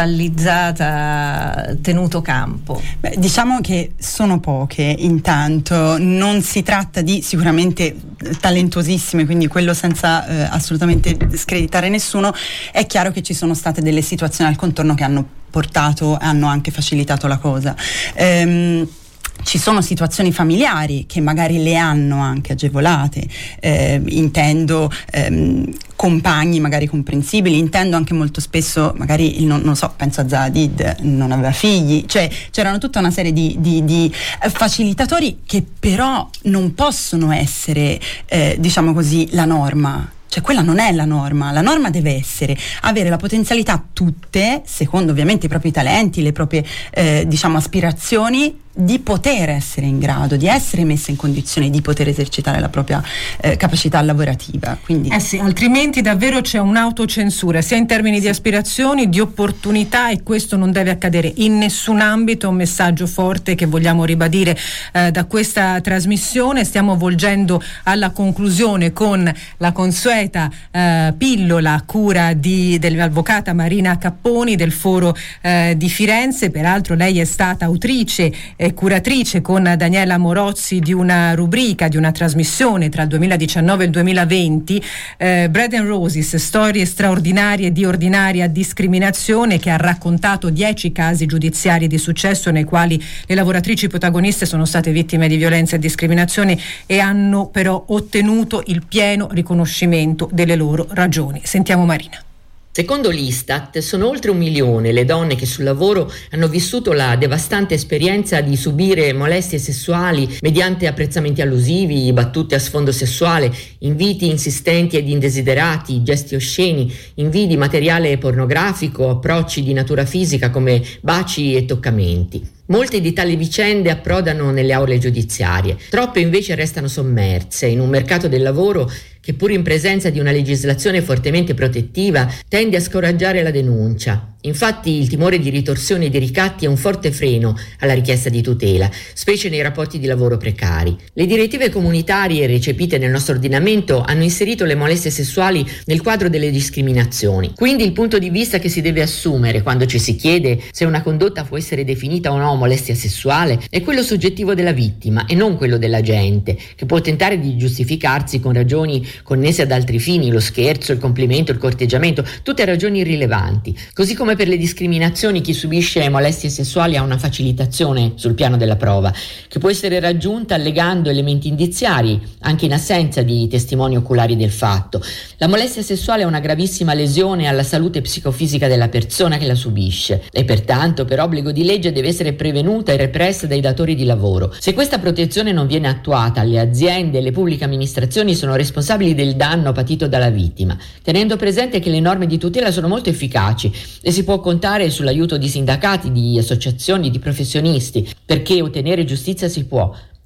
cristallizzata, tenuto campo? Beh, diciamo che sono poche, intanto non si tratta di sicuramente talentuosissime, quindi quello senza eh, assolutamente screditare nessuno. È chiaro che ci sono state delle situazioni al contorno che hanno portato, hanno anche facilitato la cosa. Ehm, Ci sono situazioni familiari che magari le hanno anche agevolate, eh, intendo ehm, compagni magari comprensibili, intendo anche molto spesso magari, non, non so, penso a Zadid, non aveva figli, cioè c'erano tutta una serie di, di, di facilitatori che però non possono essere, eh, diciamo così, la norma. Cioè quella non è la norma, la norma deve essere avere la potenzialità tutte, secondo ovviamente i propri talenti, le proprie eh, diciamo aspirazioni, di poter essere in grado, di essere messa in condizione di poter esercitare la propria eh, capacità lavorativa. Quindi eh sì, altrimenti davvero c'è un'autocensura sia in termini sì. di aspirazioni, di opportunità, e questo non deve accadere in nessun ambito. Un messaggio forte che vogliamo ribadire eh, da questa trasmissione. Stiamo volgendo alla conclusione con la consueta eh, pillola a cura di, dell'avvocata Marina Capponi del Foro eh, di Firenze. Peraltro lei è stata autrice e curatrice con Daniela Morozzi di una rubrica, di una trasmissione tra il duemiladiciannove e il duemilaventi, eh, Bread and Roses, storie straordinarie di ordinaria discriminazione, che ha raccontato dieci casi giudiziari di successo nei quali le lavoratrici protagoniste sono state vittime di violenza e discriminazione e hanno però ottenuto il pieno riconoscimento delle loro ragioni. Sentiamo Marina. Secondo l'Istat sono oltre un milione le donne che sul lavoro hanno vissuto la devastante esperienza di subire molestie sessuali mediante apprezzamenti allusivi, battute a sfondo sessuale, inviti insistenti ed indesiderati, gesti osceni, invii, materiale pornografico, approcci di natura fisica come baci e toccamenti. Molte di tali vicende approdano nelle aule giudiziarie, troppe invece restano sommerse in un mercato del lavoro che, pur in presenza di una legislazione fortemente protettiva, tende a scoraggiare la denuncia. Infatti il timore di ritorsioni e di ricatti è un forte freno alla richiesta di tutela, specie nei rapporti di lavoro precari. Le direttive comunitarie recepite nel nostro ordinamento hanno inserito le molestie sessuali nel quadro delle discriminazioni. Quindi il punto di vista che si deve assumere quando ci si chiede se una condotta può essere definita o no molestia sessuale è quello soggettivo della vittima e non quello dell'agente, che può tentare di giustificarsi con ragioni connesse ad altri fini, lo scherzo, il complimento, il corteggiamento, tutte ragioni irrilevanti. Così come per le discriminazioni, chi subisce molestie sessuali ha una facilitazione sul piano della prova, che può essere raggiunta allegando elementi indiziari, anche in assenza di testimoni oculari del fatto. La molestia sessuale è una gravissima lesione alla salute psicofisica della persona che la subisce e pertanto per obbligo di legge deve essere prevenuta e repressa dai datori di lavoro. Se questa protezione non viene attuata, le aziende e le pubbliche amministrazioni sono responsabili del danno patito dalla vittima, tenendo presente che le norme di tutela sono molto efficaci e si può contare sull'aiuto di sindacati, di associazioni, di professionisti, perché ottenere giustizia si può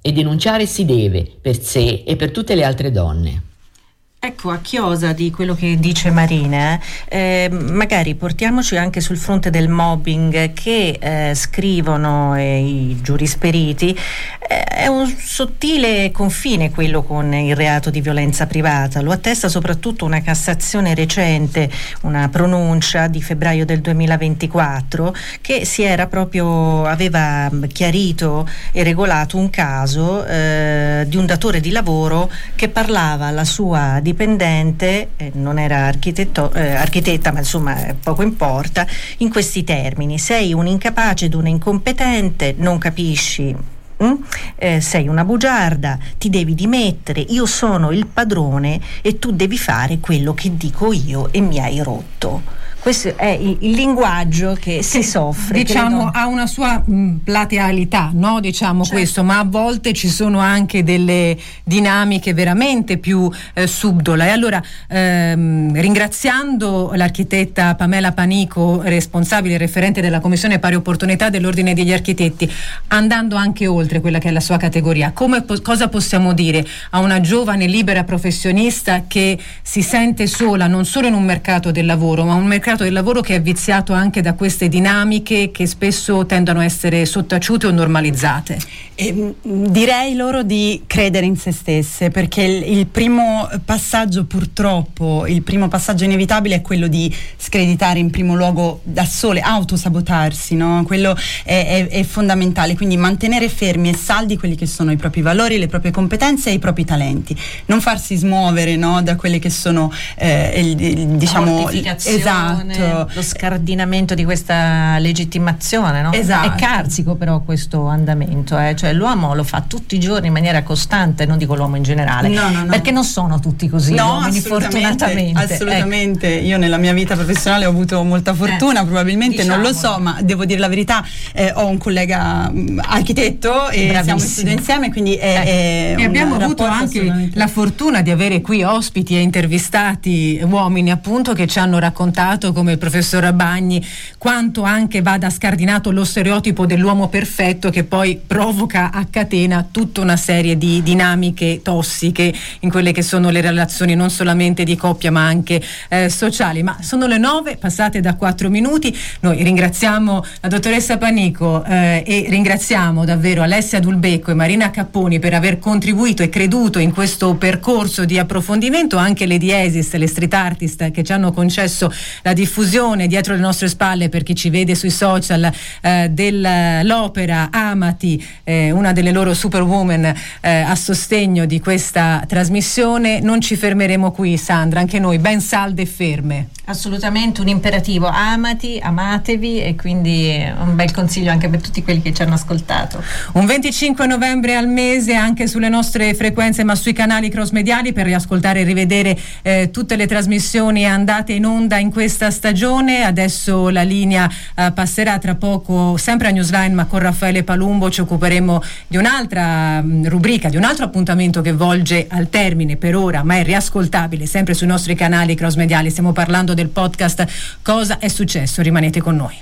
e denunciare si deve per sé e per tutte le altre donne. Ecco, a chiosa di quello che dice Marina, eh, magari portiamoci anche sul fronte del mobbing che eh, scrivono eh, i giurisperiti, eh, è un sottile confine quello con il reato di violenza privata, lo attesta soprattutto una Cassazione recente, una pronuncia di febbraio del duemilaventiquattro che si era proprio, aveva chiarito e regolato un caso eh, di un datore di lavoro che parlava alla sua dipendente, eh, non era architetto, eh, architetta, ma insomma poco importa, in questi termini: sei un incapace ed una incompetente, non capisci, mm? eh, sei una bugiarda, ti devi dimettere, io sono il padrone e tu devi fare quello che dico io e mi hai rotto. Questo è il, il linguaggio che si soffre. Diciamo, ha una sua mh, platealità, no? Diciamo certo. Questo, ma a volte ci sono anche delle dinamiche veramente più eh, subdole. E allora, ehm, ringraziando l'architetta Pamela Panico, responsabile referente della Commissione Pari Opportunità dell'Ordine degli Architetti, andando anche oltre quella che è la sua categoria, come, po- cosa possiamo dire a una giovane libera professionista che si sente sola non solo in un mercato del lavoro, ma un mercato del lavoro che è viziato anche da queste dinamiche che spesso tendono a essere sottaciute o normalizzate? E, direi loro di credere in se stesse, perché il, il primo passaggio, purtroppo, il primo passaggio inevitabile è quello di screditare in primo luogo da sole, autosabotarsi, no? Quello è, è, è fondamentale, quindi mantenere fermi e saldi quelli che sono i propri valori, le proprie competenze e i propri talenti, non farsi smuovere, no? Da quelle che sono eh, il, il, diciamo esatto, lo scardinamento di questa legittimazione, no? Esatto. È carsico però questo andamento, eh? Cioè l'uomo lo fa tutti i giorni in maniera costante, non dico l'uomo in generale, no, no, no. Perché non sono tutti così, no, uomini, fortunatamente. Assolutamente, ecco. Io nella mia vita professionale ho avuto molta fortuna, eh, probabilmente diciamo. Non lo so, ma devo dire la verità, eh, ho un collega mh, architetto e bravissimo. Siamo stati insieme, quindi è, eh. è e abbiamo avuto anche la fortuna di avere qui ospiti e intervistati uomini appunto che ci hanno raccontato, come il professor Bagni, quanto anche vada scardinato lo stereotipo dell'uomo perfetto che poi provoca a catena tutta una serie di dinamiche tossiche in quelle che sono le relazioni non solamente di coppia ma anche eh, sociali. Ma sono le nove passate da quattro minuti, noi ringraziamo la dottoressa Panico eh, e ringraziamo davvero Alessia Dulbecco e Marina Capponi per aver contribuito e creduto in questo percorso di approfondimento, anche le Diesis, le street artist che ci hanno concesso la diffusione dietro le nostre spalle, per chi ci vede sui social, eh, dell'opera Amati, eh, una delle loro superwoman eh, a sostegno di questa trasmissione. Non ci fermeremo qui, Sandra, anche noi ben salde e ferme. Assolutamente un imperativo: amati, amatevi, e quindi un bel consiglio anche per tutti quelli che ci hanno ascoltato. Un venticinque novembre al mese anche sulle nostre frequenze ma sui canali cross mediali per riascoltare e rivedere eh, tutte le trasmissioni andate in onda in questa stagione. Adesso la linea eh, passerà tra poco sempre a Newsline, ma con Raffaele Palumbo ci occuperemo di un'altra mh, rubrica, di un altro appuntamento che volge al termine per ora, ma è riascoltabile sempre sui nostri canali cross mediali. Stiamo parlando del podcast Cosa è successo? Rimanete con noi.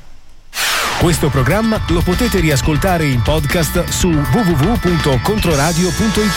Questo programma lo potete riascoltare in podcast su w w w punto controradio punto i t.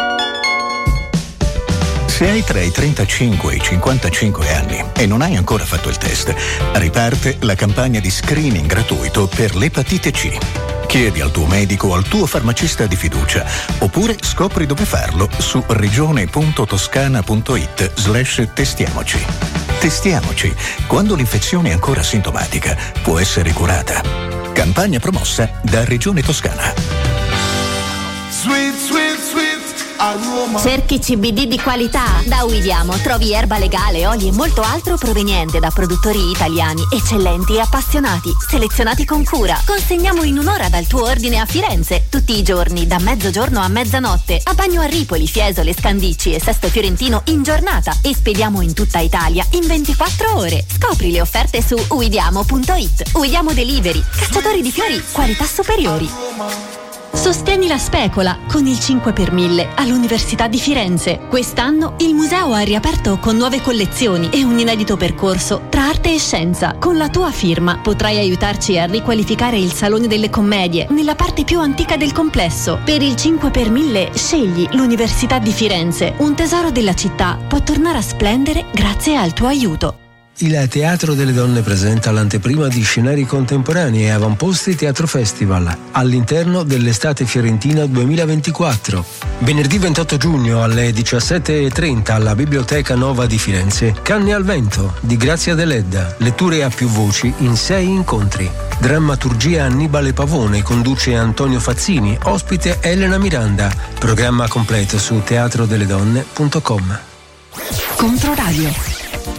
Se hai tra i trentacinque e i cinquantacinque anni e non hai ancora fatto il test, riparte la campagna di screening gratuito per l'epatite C. Chiedi al tuo medico o al tuo farmacista di fiducia, oppure scopri dove farlo su regione.toscana.it slash testiamoci. Testiamoci. Quando l'infezione è ancora sintomatica, può essere curata. Campagna promossa da Regione Toscana. Sweet, sweet, sweet. Cerchi C B D di qualità? Da Uidiamo trovi erba legale, oli e molto altro proveniente da produttori italiani eccellenti e appassionati, selezionati con cura. Consegniamo in un'ora dal tuo ordine a Firenze, tutti i giorni da mezzogiorno a mezzanotte, a Bagno a Ripoli, Fiesole, Scandicci e Sesto Fiorentino in giornata, e spediamo in tutta Italia in ventiquattro ore. Scopri le offerte su uidiamo punto it. Uidiamo Delivery, cacciatori di fiori, qualità superiori. Sostieni la specola con il cinque per mille all'Università di Firenze. Quest'anno il museo ha riaperto con nuove collezioni e un inedito percorso tra arte e scienza. Con la tua firma potrai aiutarci a riqualificare il Salone delle Commedie nella parte più antica del complesso. Per il cinque per mille scegli l'Università di Firenze. Un tesoro della città può tornare a splendere grazie al tuo aiuto. Il Teatro delle Donne presenta l'anteprima di scenari contemporanei e avamposti Teatro Festival all'interno dell'Estate Fiorentina duemilaventiquattro. Venerdì ventotto giugno alle diciassette e trenta alla Biblioteca Nova di Firenze. Canne al vento di Grazia Deledda. Letture a più voci in sei incontri. Drammaturgia Annibale Pavone, conduce Antonio Fazzini, ospite Elena Miranda. Programma completo su teatro delle donne punto com. Controradio.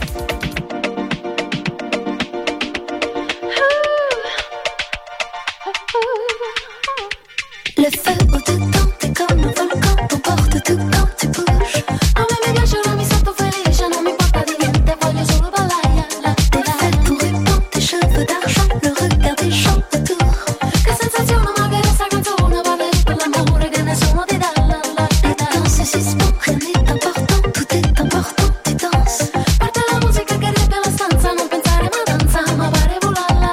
Le feu au-dedans, t'es comme un volcan, t'emporte tout quand tu bouges. A me mi piace, ora mi sento felice, non mi importa di niente, voglio solo ballare. T'es fait pour répandre tes cheveux d'argent, le regard des gens autour. Che sensazione, ma che questa canzone parla di quell'amore che nessuno ti dà. Et dans ce suspens, rien n'est important, tout est important, tu danses. Parte la musica che riempie la stanza, non pensare ma danza, ma pare volare.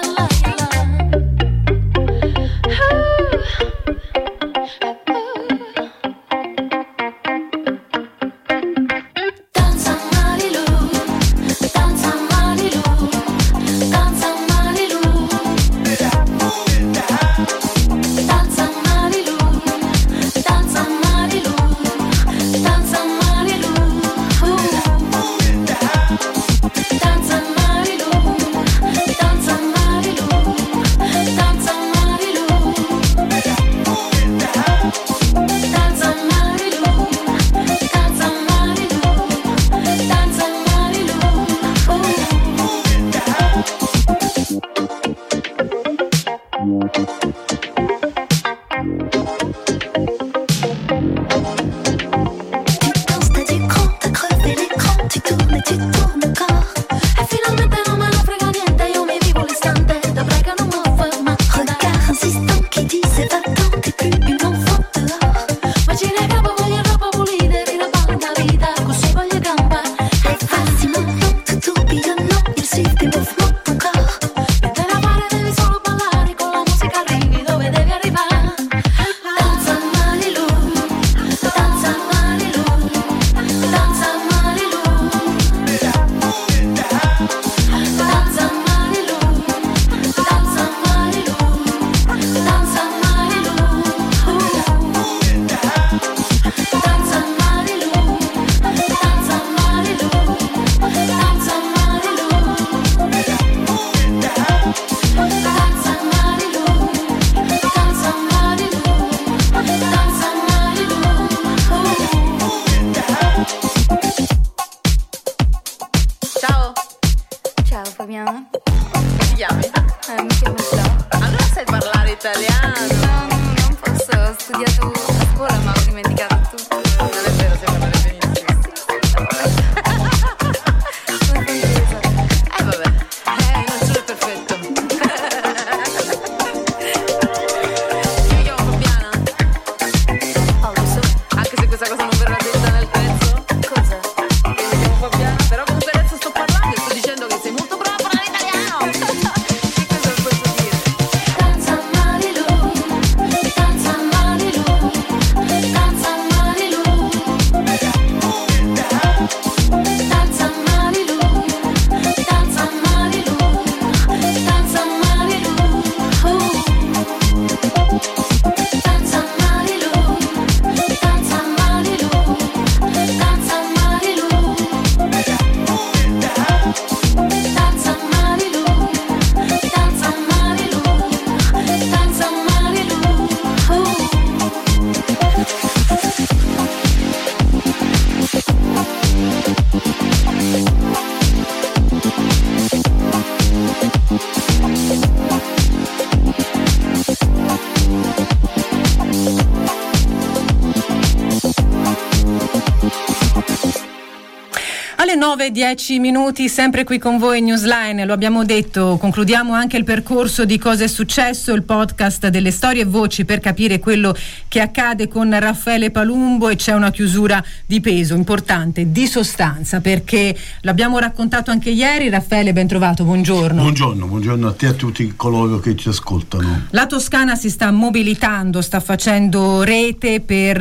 Alle nove e dieci minuti, sempre qui con voi Newsline, lo abbiamo detto, concludiamo anche il percorso di Cosa è successo, il podcast delle storie e voci per capire quello che accade con Raffaele Palumbo, e c'è una chiusura di peso importante, di sostanza, perché l'abbiamo raccontato anche ieri. Raffaele, ben trovato, buongiorno. Buongiorno, buongiorno a te e a tutti coloro che ci ascoltano. La Toscana si sta mobilitando, sta facendo rete per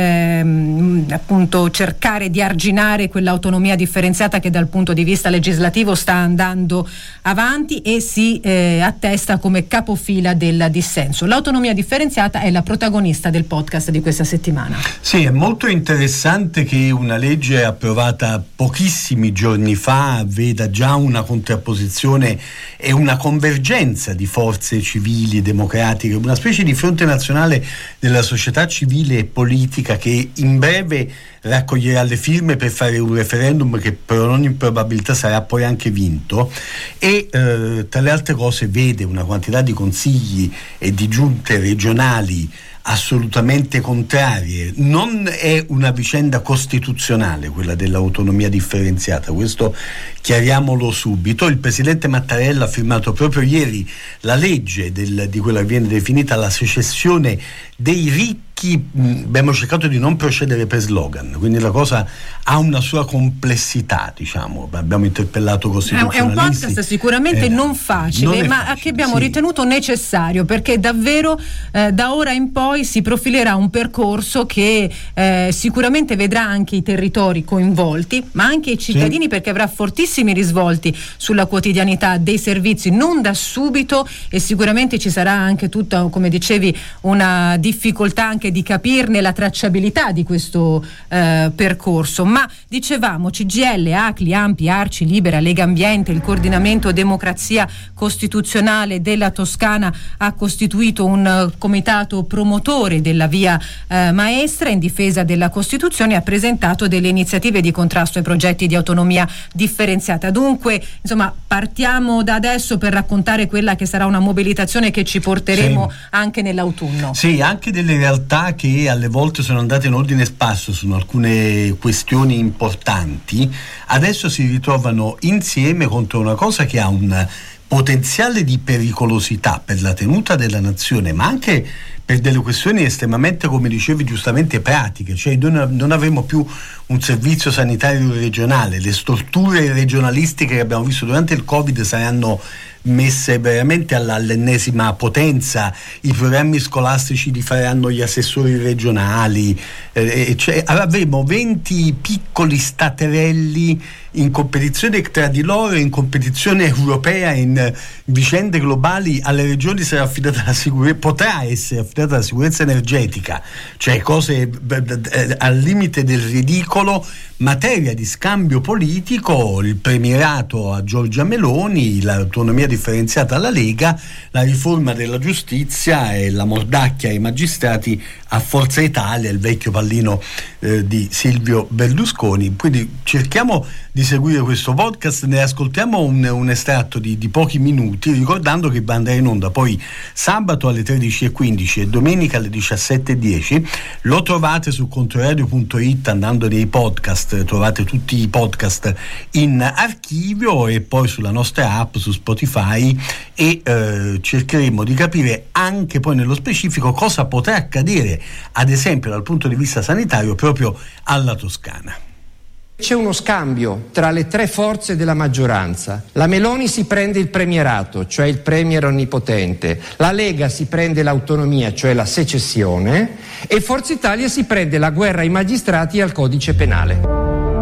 ehm, appunto cercare di arginare quell'autonomia differenziata che dal punto di vista legislativo sta andando avanti e si eh, attesta come capofila del dissenso. L'autonomia differenziata è la protagonista del podcast di questa settimana. Sì, è molto interessante che una legge approvata pochissimi giorni fa veda già una contrapposizione e una convergenza di forze civili democratiche, una specie di fronte nazionale della società civile e politica che in breve raccoglierà le firme per fare un referendum che per ogni probabilità sarà poi anche vinto, e eh, tra le altre cose vede una quantità di consigli e di giunte regionali assolutamente contrarie. Non è una vicenda costituzionale quella dell'autonomia differenziata, questo chiariamolo subito. Il presidente Mattarella ha firmato proprio ieri la legge del, di quella che viene definita la secessione dei ricchi. Abbiamo cercato di non procedere per slogan, quindi la cosa ha una sua complessità, diciamo. Abbiamo interpellato costituzionalisti. È un podcast sicuramente eh, non facile, non ma facile, che abbiamo sì. ritenuto necessario, perché davvero eh, da ora in poi si profilerà un percorso che eh, sicuramente vedrà anche i territori coinvolti, ma anche i cittadini, sì. perché avrà fortissimi risvolti sulla quotidianità dei servizi, non da subito, e sicuramente ci sarà anche tutta, come dicevi, una difficoltà anche di capirne la tracciabilità di questo eh, percorso. Ma dicevamo, C G I L, A C L I, A N P I, Arci, Libera, Lega Ambiente, il coordinamento democrazia costituzionale della Toscana ha costituito un uh, comitato promotore della via uh, maestra in difesa della Costituzione e ha presentato delle iniziative di contrasto ai progetti di autonomia differenziata. Dunque, insomma, partiamo da adesso per raccontare quella che sarà una mobilitazione che ci porteremo sì. anche nell'autunno. Sì, anche delle realtà che alle volte sono andate in ordine sparso su alcune questioni importanti, adesso si ritrovano insieme contro una cosa che ha un potenziale di pericolosità per la tenuta della nazione, ma anche per delle questioni estremamente, come dicevi giustamente, pratiche. Cioè non, non avremo più un servizio sanitario regionale, le storture regionalistiche che abbiamo visto durante il Covid saranno messe veramente all'ennesima potenza, i programmi scolastici li faranno gli assessori regionali, eh, cioè avremo venti piccoli staterelli in competizione tra di loro, in competizione europea, in vicende globali. Alle regioni sarà affidata la sicurezza, potrà essere affidata la sicurezza energetica, cioè cose eh, al limite del ridicolo, materia di scambio politico, il premierato a Giorgia Meloni, l'autonomia differenziata alla Lega, la riforma della giustizia e la mordacchia ai magistrati a Forza Italia, il vecchio pallino eh, di Silvio Berlusconi. Quindi cerchiamo di seguire questo podcast, ne ascoltiamo un, un estratto di, di pochi minuti, ricordando che andrà in onda poi sabato alle tredici e quindici e domenica alle diciassette e dieci. Lo trovate su controradio punto it, andando nei podcast trovate tutti i podcast in archivio, e poi sulla nostra app su Spotify, e eh, cercheremo di capire anche poi nello specifico cosa potrà accadere, ad esempio dal punto di vista sanitario, proprio alla Toscana. C'è uno scambio tra le tre forze della maggioranza. La Meloni si prende il premierato, cioè il premier onnipotente, la Lega si prende l'autonomia, cioè la secessione, e Forza Italia si prende la guerra ai magistrati e al codice penale.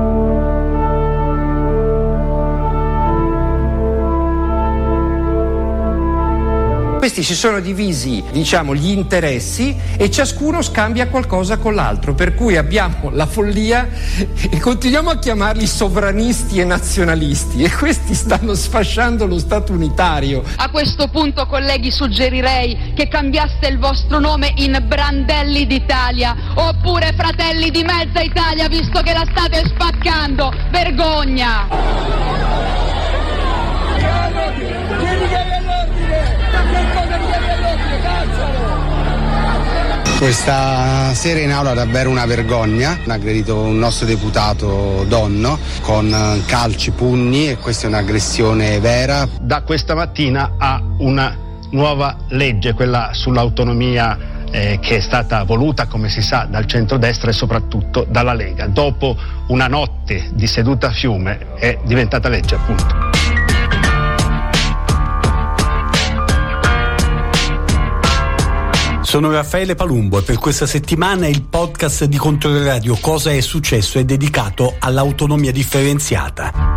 Questi si sono divisi, diciamo, gli interessi, e ciascuno scambia qualcosa con l'altro, per cui abbiamo la follia e continuiamo a chiamarli sovranisti e nazionalisti, e questi stanno sfasciando lo Stato unitario. A questo punto, colleghi, suggerirei che cambiaste il vostro nome in Brandelli d'Italia oppure Fratelli di Mezza Italia, visto che la state spaccando. Vergogna! Questa sera in aula è davvero una vergogna, ha aggredito un nostro deputato Donno con calci, pugni, e questa è un'aggressione vera. Da questa mattina ha una nuova legge, quella sull'autonomia, eh, che è stata voluta, come si sa, dal centrodestra e soprattutto dalla Lega. Dopo una notte di seduta a fiume è diventata legge, appunto. Sono Raffaele Palumbo e per questa settimana il podcast di Controradio Cosa è successo è dedicato all'autonomia differenziata.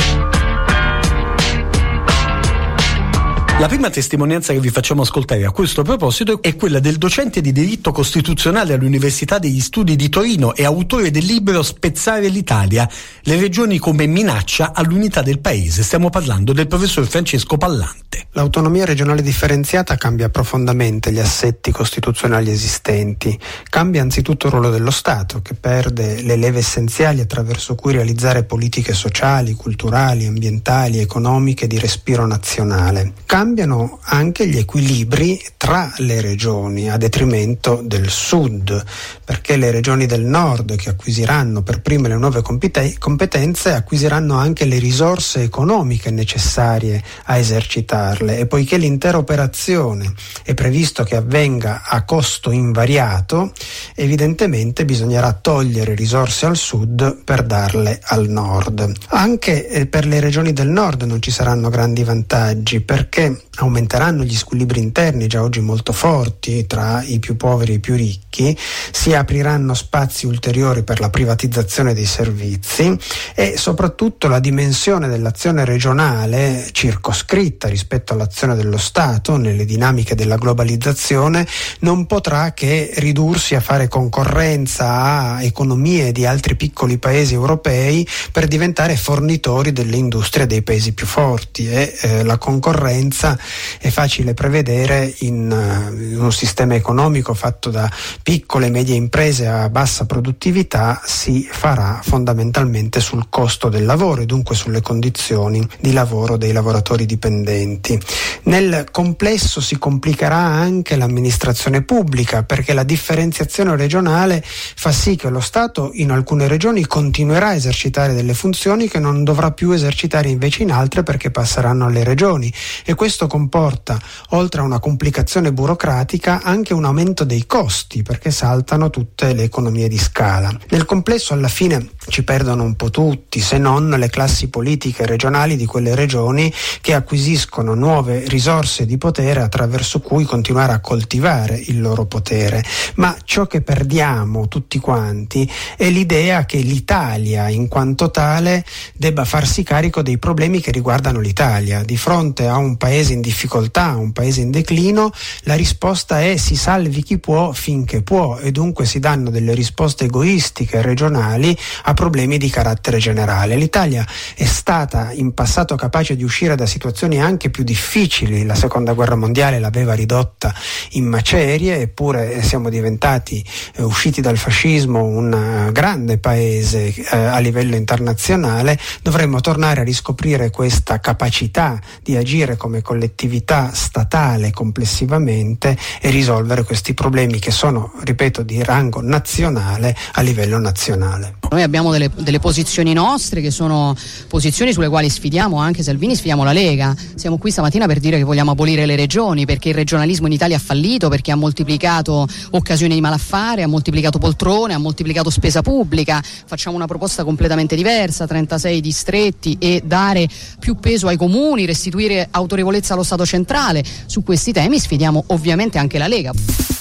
La prima testimonianza che vi facciamo ascoltare a questo proposito è quella del docente di diritto costituzionale all'Università degli Studi di Torino e autore del libro Spezzare l'Italia, le regioni come minaccia all'unità del paese. Stiamo parlando del professor Francesco Pallante. L'autonomia regionale differenziata cambia profondamente gli assetti costituzionali esistenti. Cambia anzitutto il ruolo dello Stato, che perde le leve essenziali attraverso cui realizzare politiche sociali, culturali, ambientali, economiche di respiro nazionale. Cambiano anche gli equilibri tra le regioni a detrimento del sud, perché le regioni del nord, che acquisiranno per prime le nuove competenze, acquisiranno anche le risorse economiche necessarie a esercitarle, e poiché l'intera operazione è previsto che avvenga a costo invariato, evidentemente bisognerà togliere risorse al sud per darle al nord. Anche per le regioni del nord non ci saranno grandi vantaggi, perché aumenteranno gli squilibri interni già oggi molto forti tra i più poveri e i più ricchi, si apriranno spazi ulteriori per la privatizzazione dei servizi e soprattutto la dimensione dell'azione regionale, circoscritta rispetto all'azione dello Stato nelle dinamiche della globalizzazione, non potrà che ridursi a fare concorrenza a economie di altri piccoli paesi europei per diventare fornitori delle industrie dei paesi più forti, e eh, la concorrenza è facile prevedere in, uh, in un sistema economico fatto da piccole e medie imprese a bassa produttività. Si farà fondamentalmente sul costo del lavoro e dunque sulle condizioni di lavoro dei lavoratori dipendenti. Nel complesso si complicherà anche l'amministrazione pubblica, perché la differenziazione regionale fa sì che lo Stato in alcune regioni continuerà a esercitare delle funzioni che non dovrà più esercitare invece in altre, perché passeranno alle regioni, e questo comporta, oltre a una complicazione burocratica, anche un aumento dei costi, perché saltano tutte le economie di scala. Nel complesso alla fine ci perdono un po' tutti, se non le classi politiche regionali di quelle regioni che acquisiscono nuove risorse di potere attraverso cui continuare a coltivare il loro potere. Ma ciò che perdiamo tutti quanti è l'idea che l'Italia in quanto tale debba farsi carico dei problemi che riguardano l'Italia. Di fronte a un paese in difficoltà, un paese in declino, la risposta è si salvi chi può finché può, e dunque si danno delle risposte egoistiche regionali a problemi di carattere generale. L'Italia è stata in passato capace di uscire da situazioni anche più difficili. La seconda guerra mondiale l'aveva ridotta in macerie, eppure siamo diventati, eh, usciti dal fascismo, un uh, grande paese eh, a livello internazionale. Dovremmo tornare a riscoprire questa capacità di agire come collettività statale complessivamente e risolvere questi problemi che sono, ripeto, di rango nazionale a livello nazionale. Noi abbiamo delle, delle posizioni nostre che sono posizioni sulle quali sfidiamo anche Salvini, sfidiamo la Lega. Siamo qui stamattina per dire che vogliamo abolire le regioni, perché il regionalismo in Italia ha fallito, perché ha moltiplicato occasioni di malaffare, ha moltiplicato poltrone, ha moltiplicato spesa pubblica. Facciamo una proposta completamente diversa, trentasei distretti e dare più peso ai comuni, restituire autorevolezza allo Stato centrale. Su questi temi sfidiamo ovviamente anche la Lega.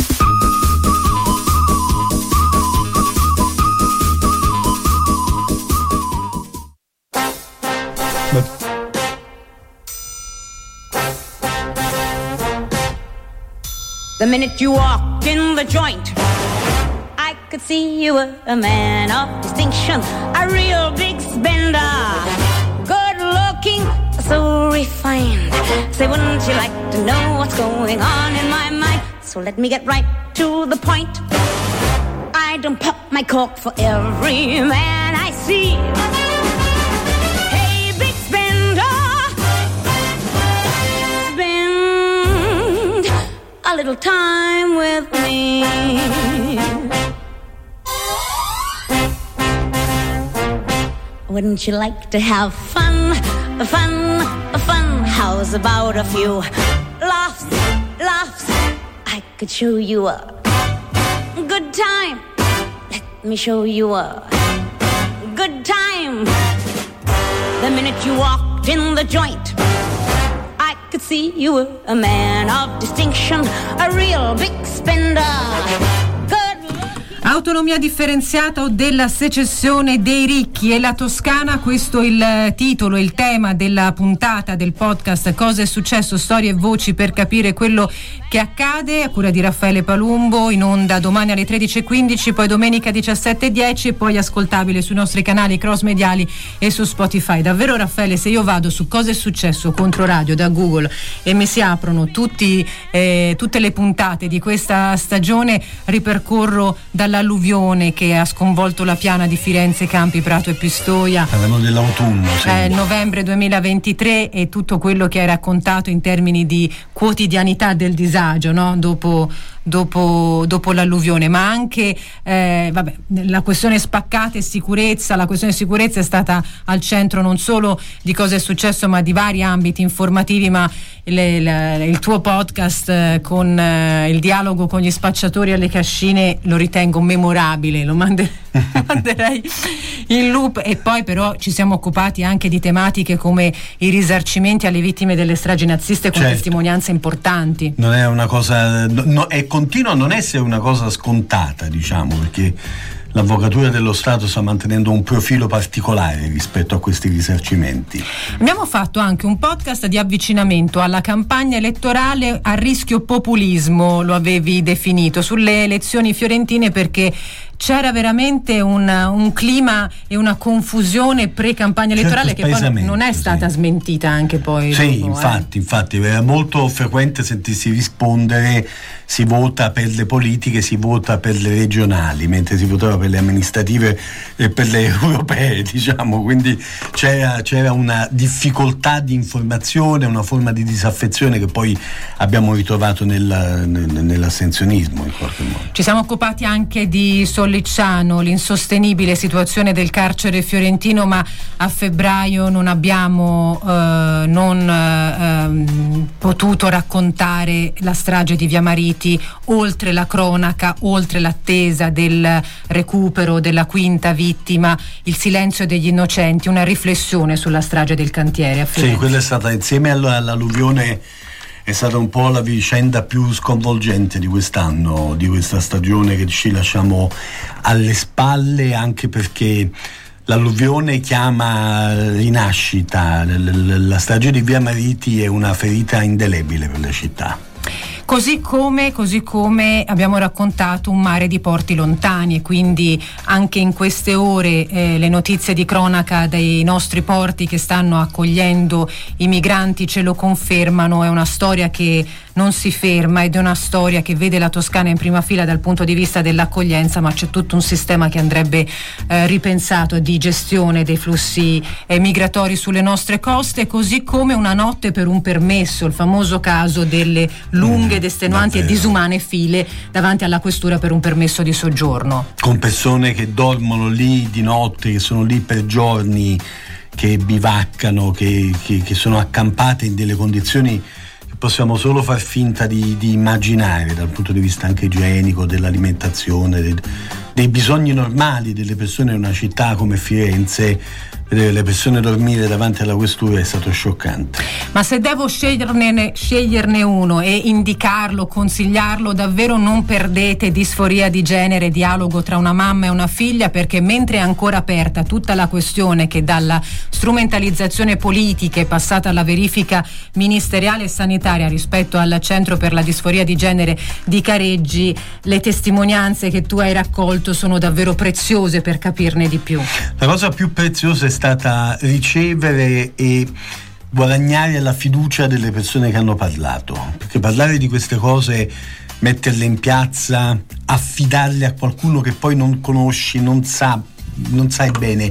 The minute you walked in the joint, I could see you were a man of distinction, a real big spender, good looking, so refined. Say, wouldn't you like to know what's going on in my mind? So let me get right to the point. I don't pop my cork for every man I see. Hey, big spender, spend a little time with me. Wouldn't you like to have fun, fun, fun? How's about a few laughs, laughs? I could show you a good time. Let me show you a good time. The minute you walked in the joint, I could see you were a man of distinction, a real big spender. Autonomia differenziata o della secessione dei ricchi e la Toscana, questo è il titolo, il tema della puntata del podcast Cosa è successo? Storie e voci per capire quello che accade, a cura di Raffaele Palumbo, in onda domani alle tredici e quindici, poi domenica diciassette e dieci e poi ascoltabile sui nostri canali cross mediali e su Spotify. Davvero, Raffaele, se io vado su Cosa è successo Controradio da Google e mi si aprono tutti, eh, tutte le puntate di questa stagione, ripercorro dall'alluvione che ha sconvolto la piana di Firenze, Campi, Prato e Pistoia. Parliamo dell'autunno, eh, novembre duemilaventitré, e tutto quello che hai raccontato in termini di quotidianità del disagio, no? Dopo Dopo, dopo l'alluvione, ma anche eh, vabbè, la questione spaccate e sicurezza. La questione sicurezza è stata al centro non solo di Cosa è successo, ma di vari ambiti informativi. Ma le, le, il tuo podcast eh, con eh, il dialogo con gli spacciatori alle cascine lo ritengo memorabile, lo mande- manderei in loop. E poi però ci siamo occupati anche di tematiche come i risarcimenti alle vittime delle stragi naziste con certo. testimonianze importanti. Non è una cosa, no, è continua a non essere una cosa scontata, diciamo, perché l'Avvocatura dello Stato sta mantenendo un profilo particolare rispetto a questi risarcimenti. Abbiamo fatto anche un podcast di avvicinamento alla campagna elettorale a rischio populismo, lo avevi definito, sulle elezioni fiorentine, perché c'era veramente un, un clima e una confusione pre-campagna elettorale certo, che poi non è stata sì. smentita anche poi. Sì, dopo, infatti, eh. infatti era molto frequente sentirsi rispondere: si vota per le politiche, si vota per le regionali, mentre si votava per le amministrative e per le europee, diciamo. Quindi c'era, c'era una difficoltà di informazione, una forma di disaffezione che poi abbiamo ritrovato nel, nel, nell'astensionismo in qualche modo. Ci siamo occupati anche di Sollicciano, l'insostenibile situazione del carcere fiorentino, ma a febbraio non abbiamo eh, non eh, potuto raccontare la strage di Via Mariti, oltre la cronaca, oltre l'attesa del recupero della quinta vittima, il silenzio degli innocenti, una riflessione sulla strage del cantiere a Firenze. Sì, quella è stata, insieme all'alluvione, è stata un po' la vicenda più sconvolgente di quest'anno, di questa stagione che ci lasciamo alle spalle, anche perché l'alluvione chiama rinascita. La strage di Via Mariti è una ferita indelebile per la città. Così come, così come abbiamo raccontato un mare di porti lontani, e quindi anche in queste ore eh, le notizie di cronaca dei nostri porti che stanno accogliendo i migranti ce lo confermano. È una storia che non si ferma ed è una storia che vede la Toscana in prima fila dal punto di vista dell'accoglienza, ma c'è tutto un sistema che andrebbe eh, ripensato di gestione dei flussi eh, migratori sulle nostre coste, così come una notte per un permesso, il famoso caso delle lunghe ed estenuanti e disumane file davanti alla questura per un permesso di soggiorno, con persone che dormono lì di notte, che sono lì per giorni, che bivaccano, che, che, che sono accampate in delle condizioni che possiamo solo far finta di, di immaginare dal punto di vista anche igienico, dell'alimentazione, dei, dei bisogni normali delle persone in una città come Firenze. Vedere le persone dormire davanti alla questura è stato scioccante. Ma se devo sceglierne, sceglierne uno e indicarlo, consigliarlo, davvero non perdete Disforia di genere, dialogo tra una mamma e una figlia, perché mentre è ancora aperta tutta la questione che dalla strumentalizzazione politica è passata alla verifica ministeriale e sanitaria rispetto al Centro per la Disforia di genere di Careggi, le testimonianze che tu hai raccolto sono davvero preziose per capirne di più. La cosa più preziosa è stata ricevere e guadagnare la fiducia delle persone che hanno parlato, perché parlare di queste cose, metterle in piazza, affidarle a qualcuno che poi non conosci, non sa, non sai bene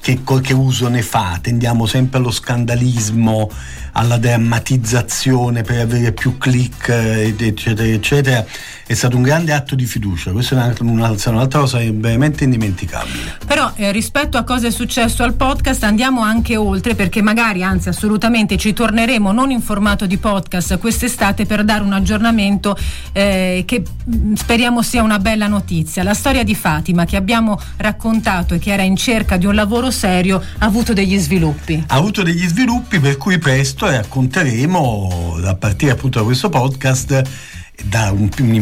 che, che uso ne fa? Tendiamo sempre allo scandalismo, alla drammatizzazione per avere più click, eccetera eccetera. È stato un grande atto di fiducia, questa è un'altra, un'altra cosa veramente indimenticabile. Però eh, rispetto a cosa è successo al podcast andiamo anche oltre, perché magari, anzi assolutamente ci torneremo non in formato di podcast quest'estate per dare un aggiornamento eh, che speriamo sia una bella notizia. La storia di Fatima che abbiamo raccontato e che era in cerca di un lavoro serio ha avuto degli sviluppi. Ha avuto degli sviluppi per cui presto racconteremo, a partire appunto da questo podcast, da un, un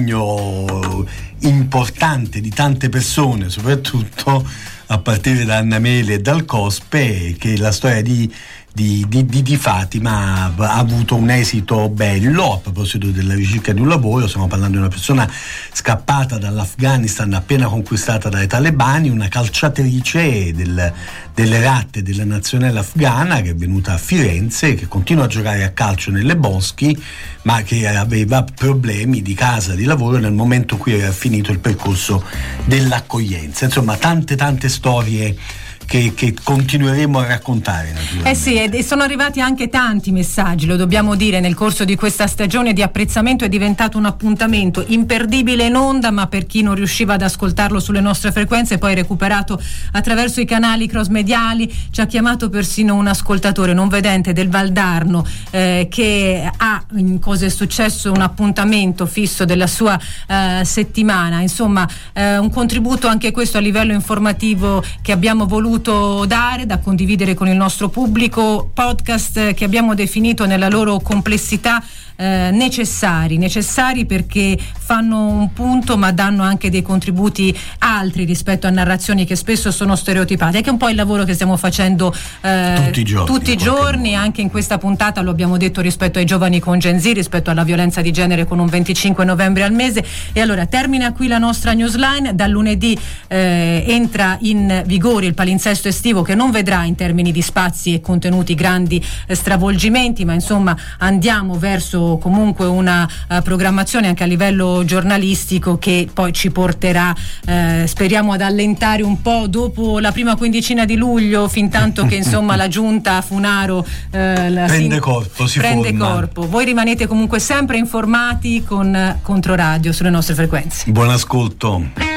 impegno importante di tante persone, soprattutto a partire da Anna Mele e dal COSPE, che la storia di Di, di, di Fatima ha avuto un esito bello. A proposito della ricerca di un lavoro, stiamo parlando di una persona scappata dall'Afghanistan appena conquistata dai talebani, una calciatrice del, delle ratte della nazionale afghana che è venuta a Firenze, che continua a giocare a calcio nelle boschi, ma che aveva problemi di casa, di lavoro nel momento in cui era finito il percorso dell'accoglienza. Insomma, tante tante storie Che, che continueremo a raccontare, naturalmente. Eh sì, e sono arrivati anche tanti messaggi, lo dobbiamo dire, nel corso di questa stagione di apprezzamento. È diventato un appuntamento imperdibile in onda, ma per chi non riusciva ad ascoltarlo sulle nostre frequenze, poi recuperato attraverso i canali cross mediali. Ci ha chiamato persino un ascoltatore non vedente del Valdarno eh, che ha, in Cosa è successo, un appuntamento fisso della sua eh, settimana. Insomma, eh, un contributo anche questo a livello informativo che abbiamo voluto dare, da condividere con il nostro pubblico. Podcast che abbiamo definito nella loro complessità eh, necessari, necessari perché fanno un punto ma danno anche dei contributi altri rispetto a narrazioni che spesso sono stereotipate, che è un po' il lavoro che stiamo facendo eh, tutti i giorni, tutti i giorni anche in questa puntata lo abbiamo detto, rispetto ai giovani con Gen Z, rispetto alla violenza di genere, con un venticinque novembre al mese. E allora termina qui la nostra newsline. Dal lunedì eh, entra in vigore il palinsesto estivo, che non vedrà in termini di spazi e contenuti grandi eh, stravolgimenti, ma insomma andiamo verso comunque una uh, programmazione anche a livello giornalistico che poi ci porterà eh, speriamo ad allentare un po' dopo la prima quindicina di luglio, fin tanto che insomma la giunta Funaro eh, la prende sin- corpo, si prende forma. corpo. Voi rimanete comunque sempre informati con Controradio sulle nostre frequenze. Buon ascolto.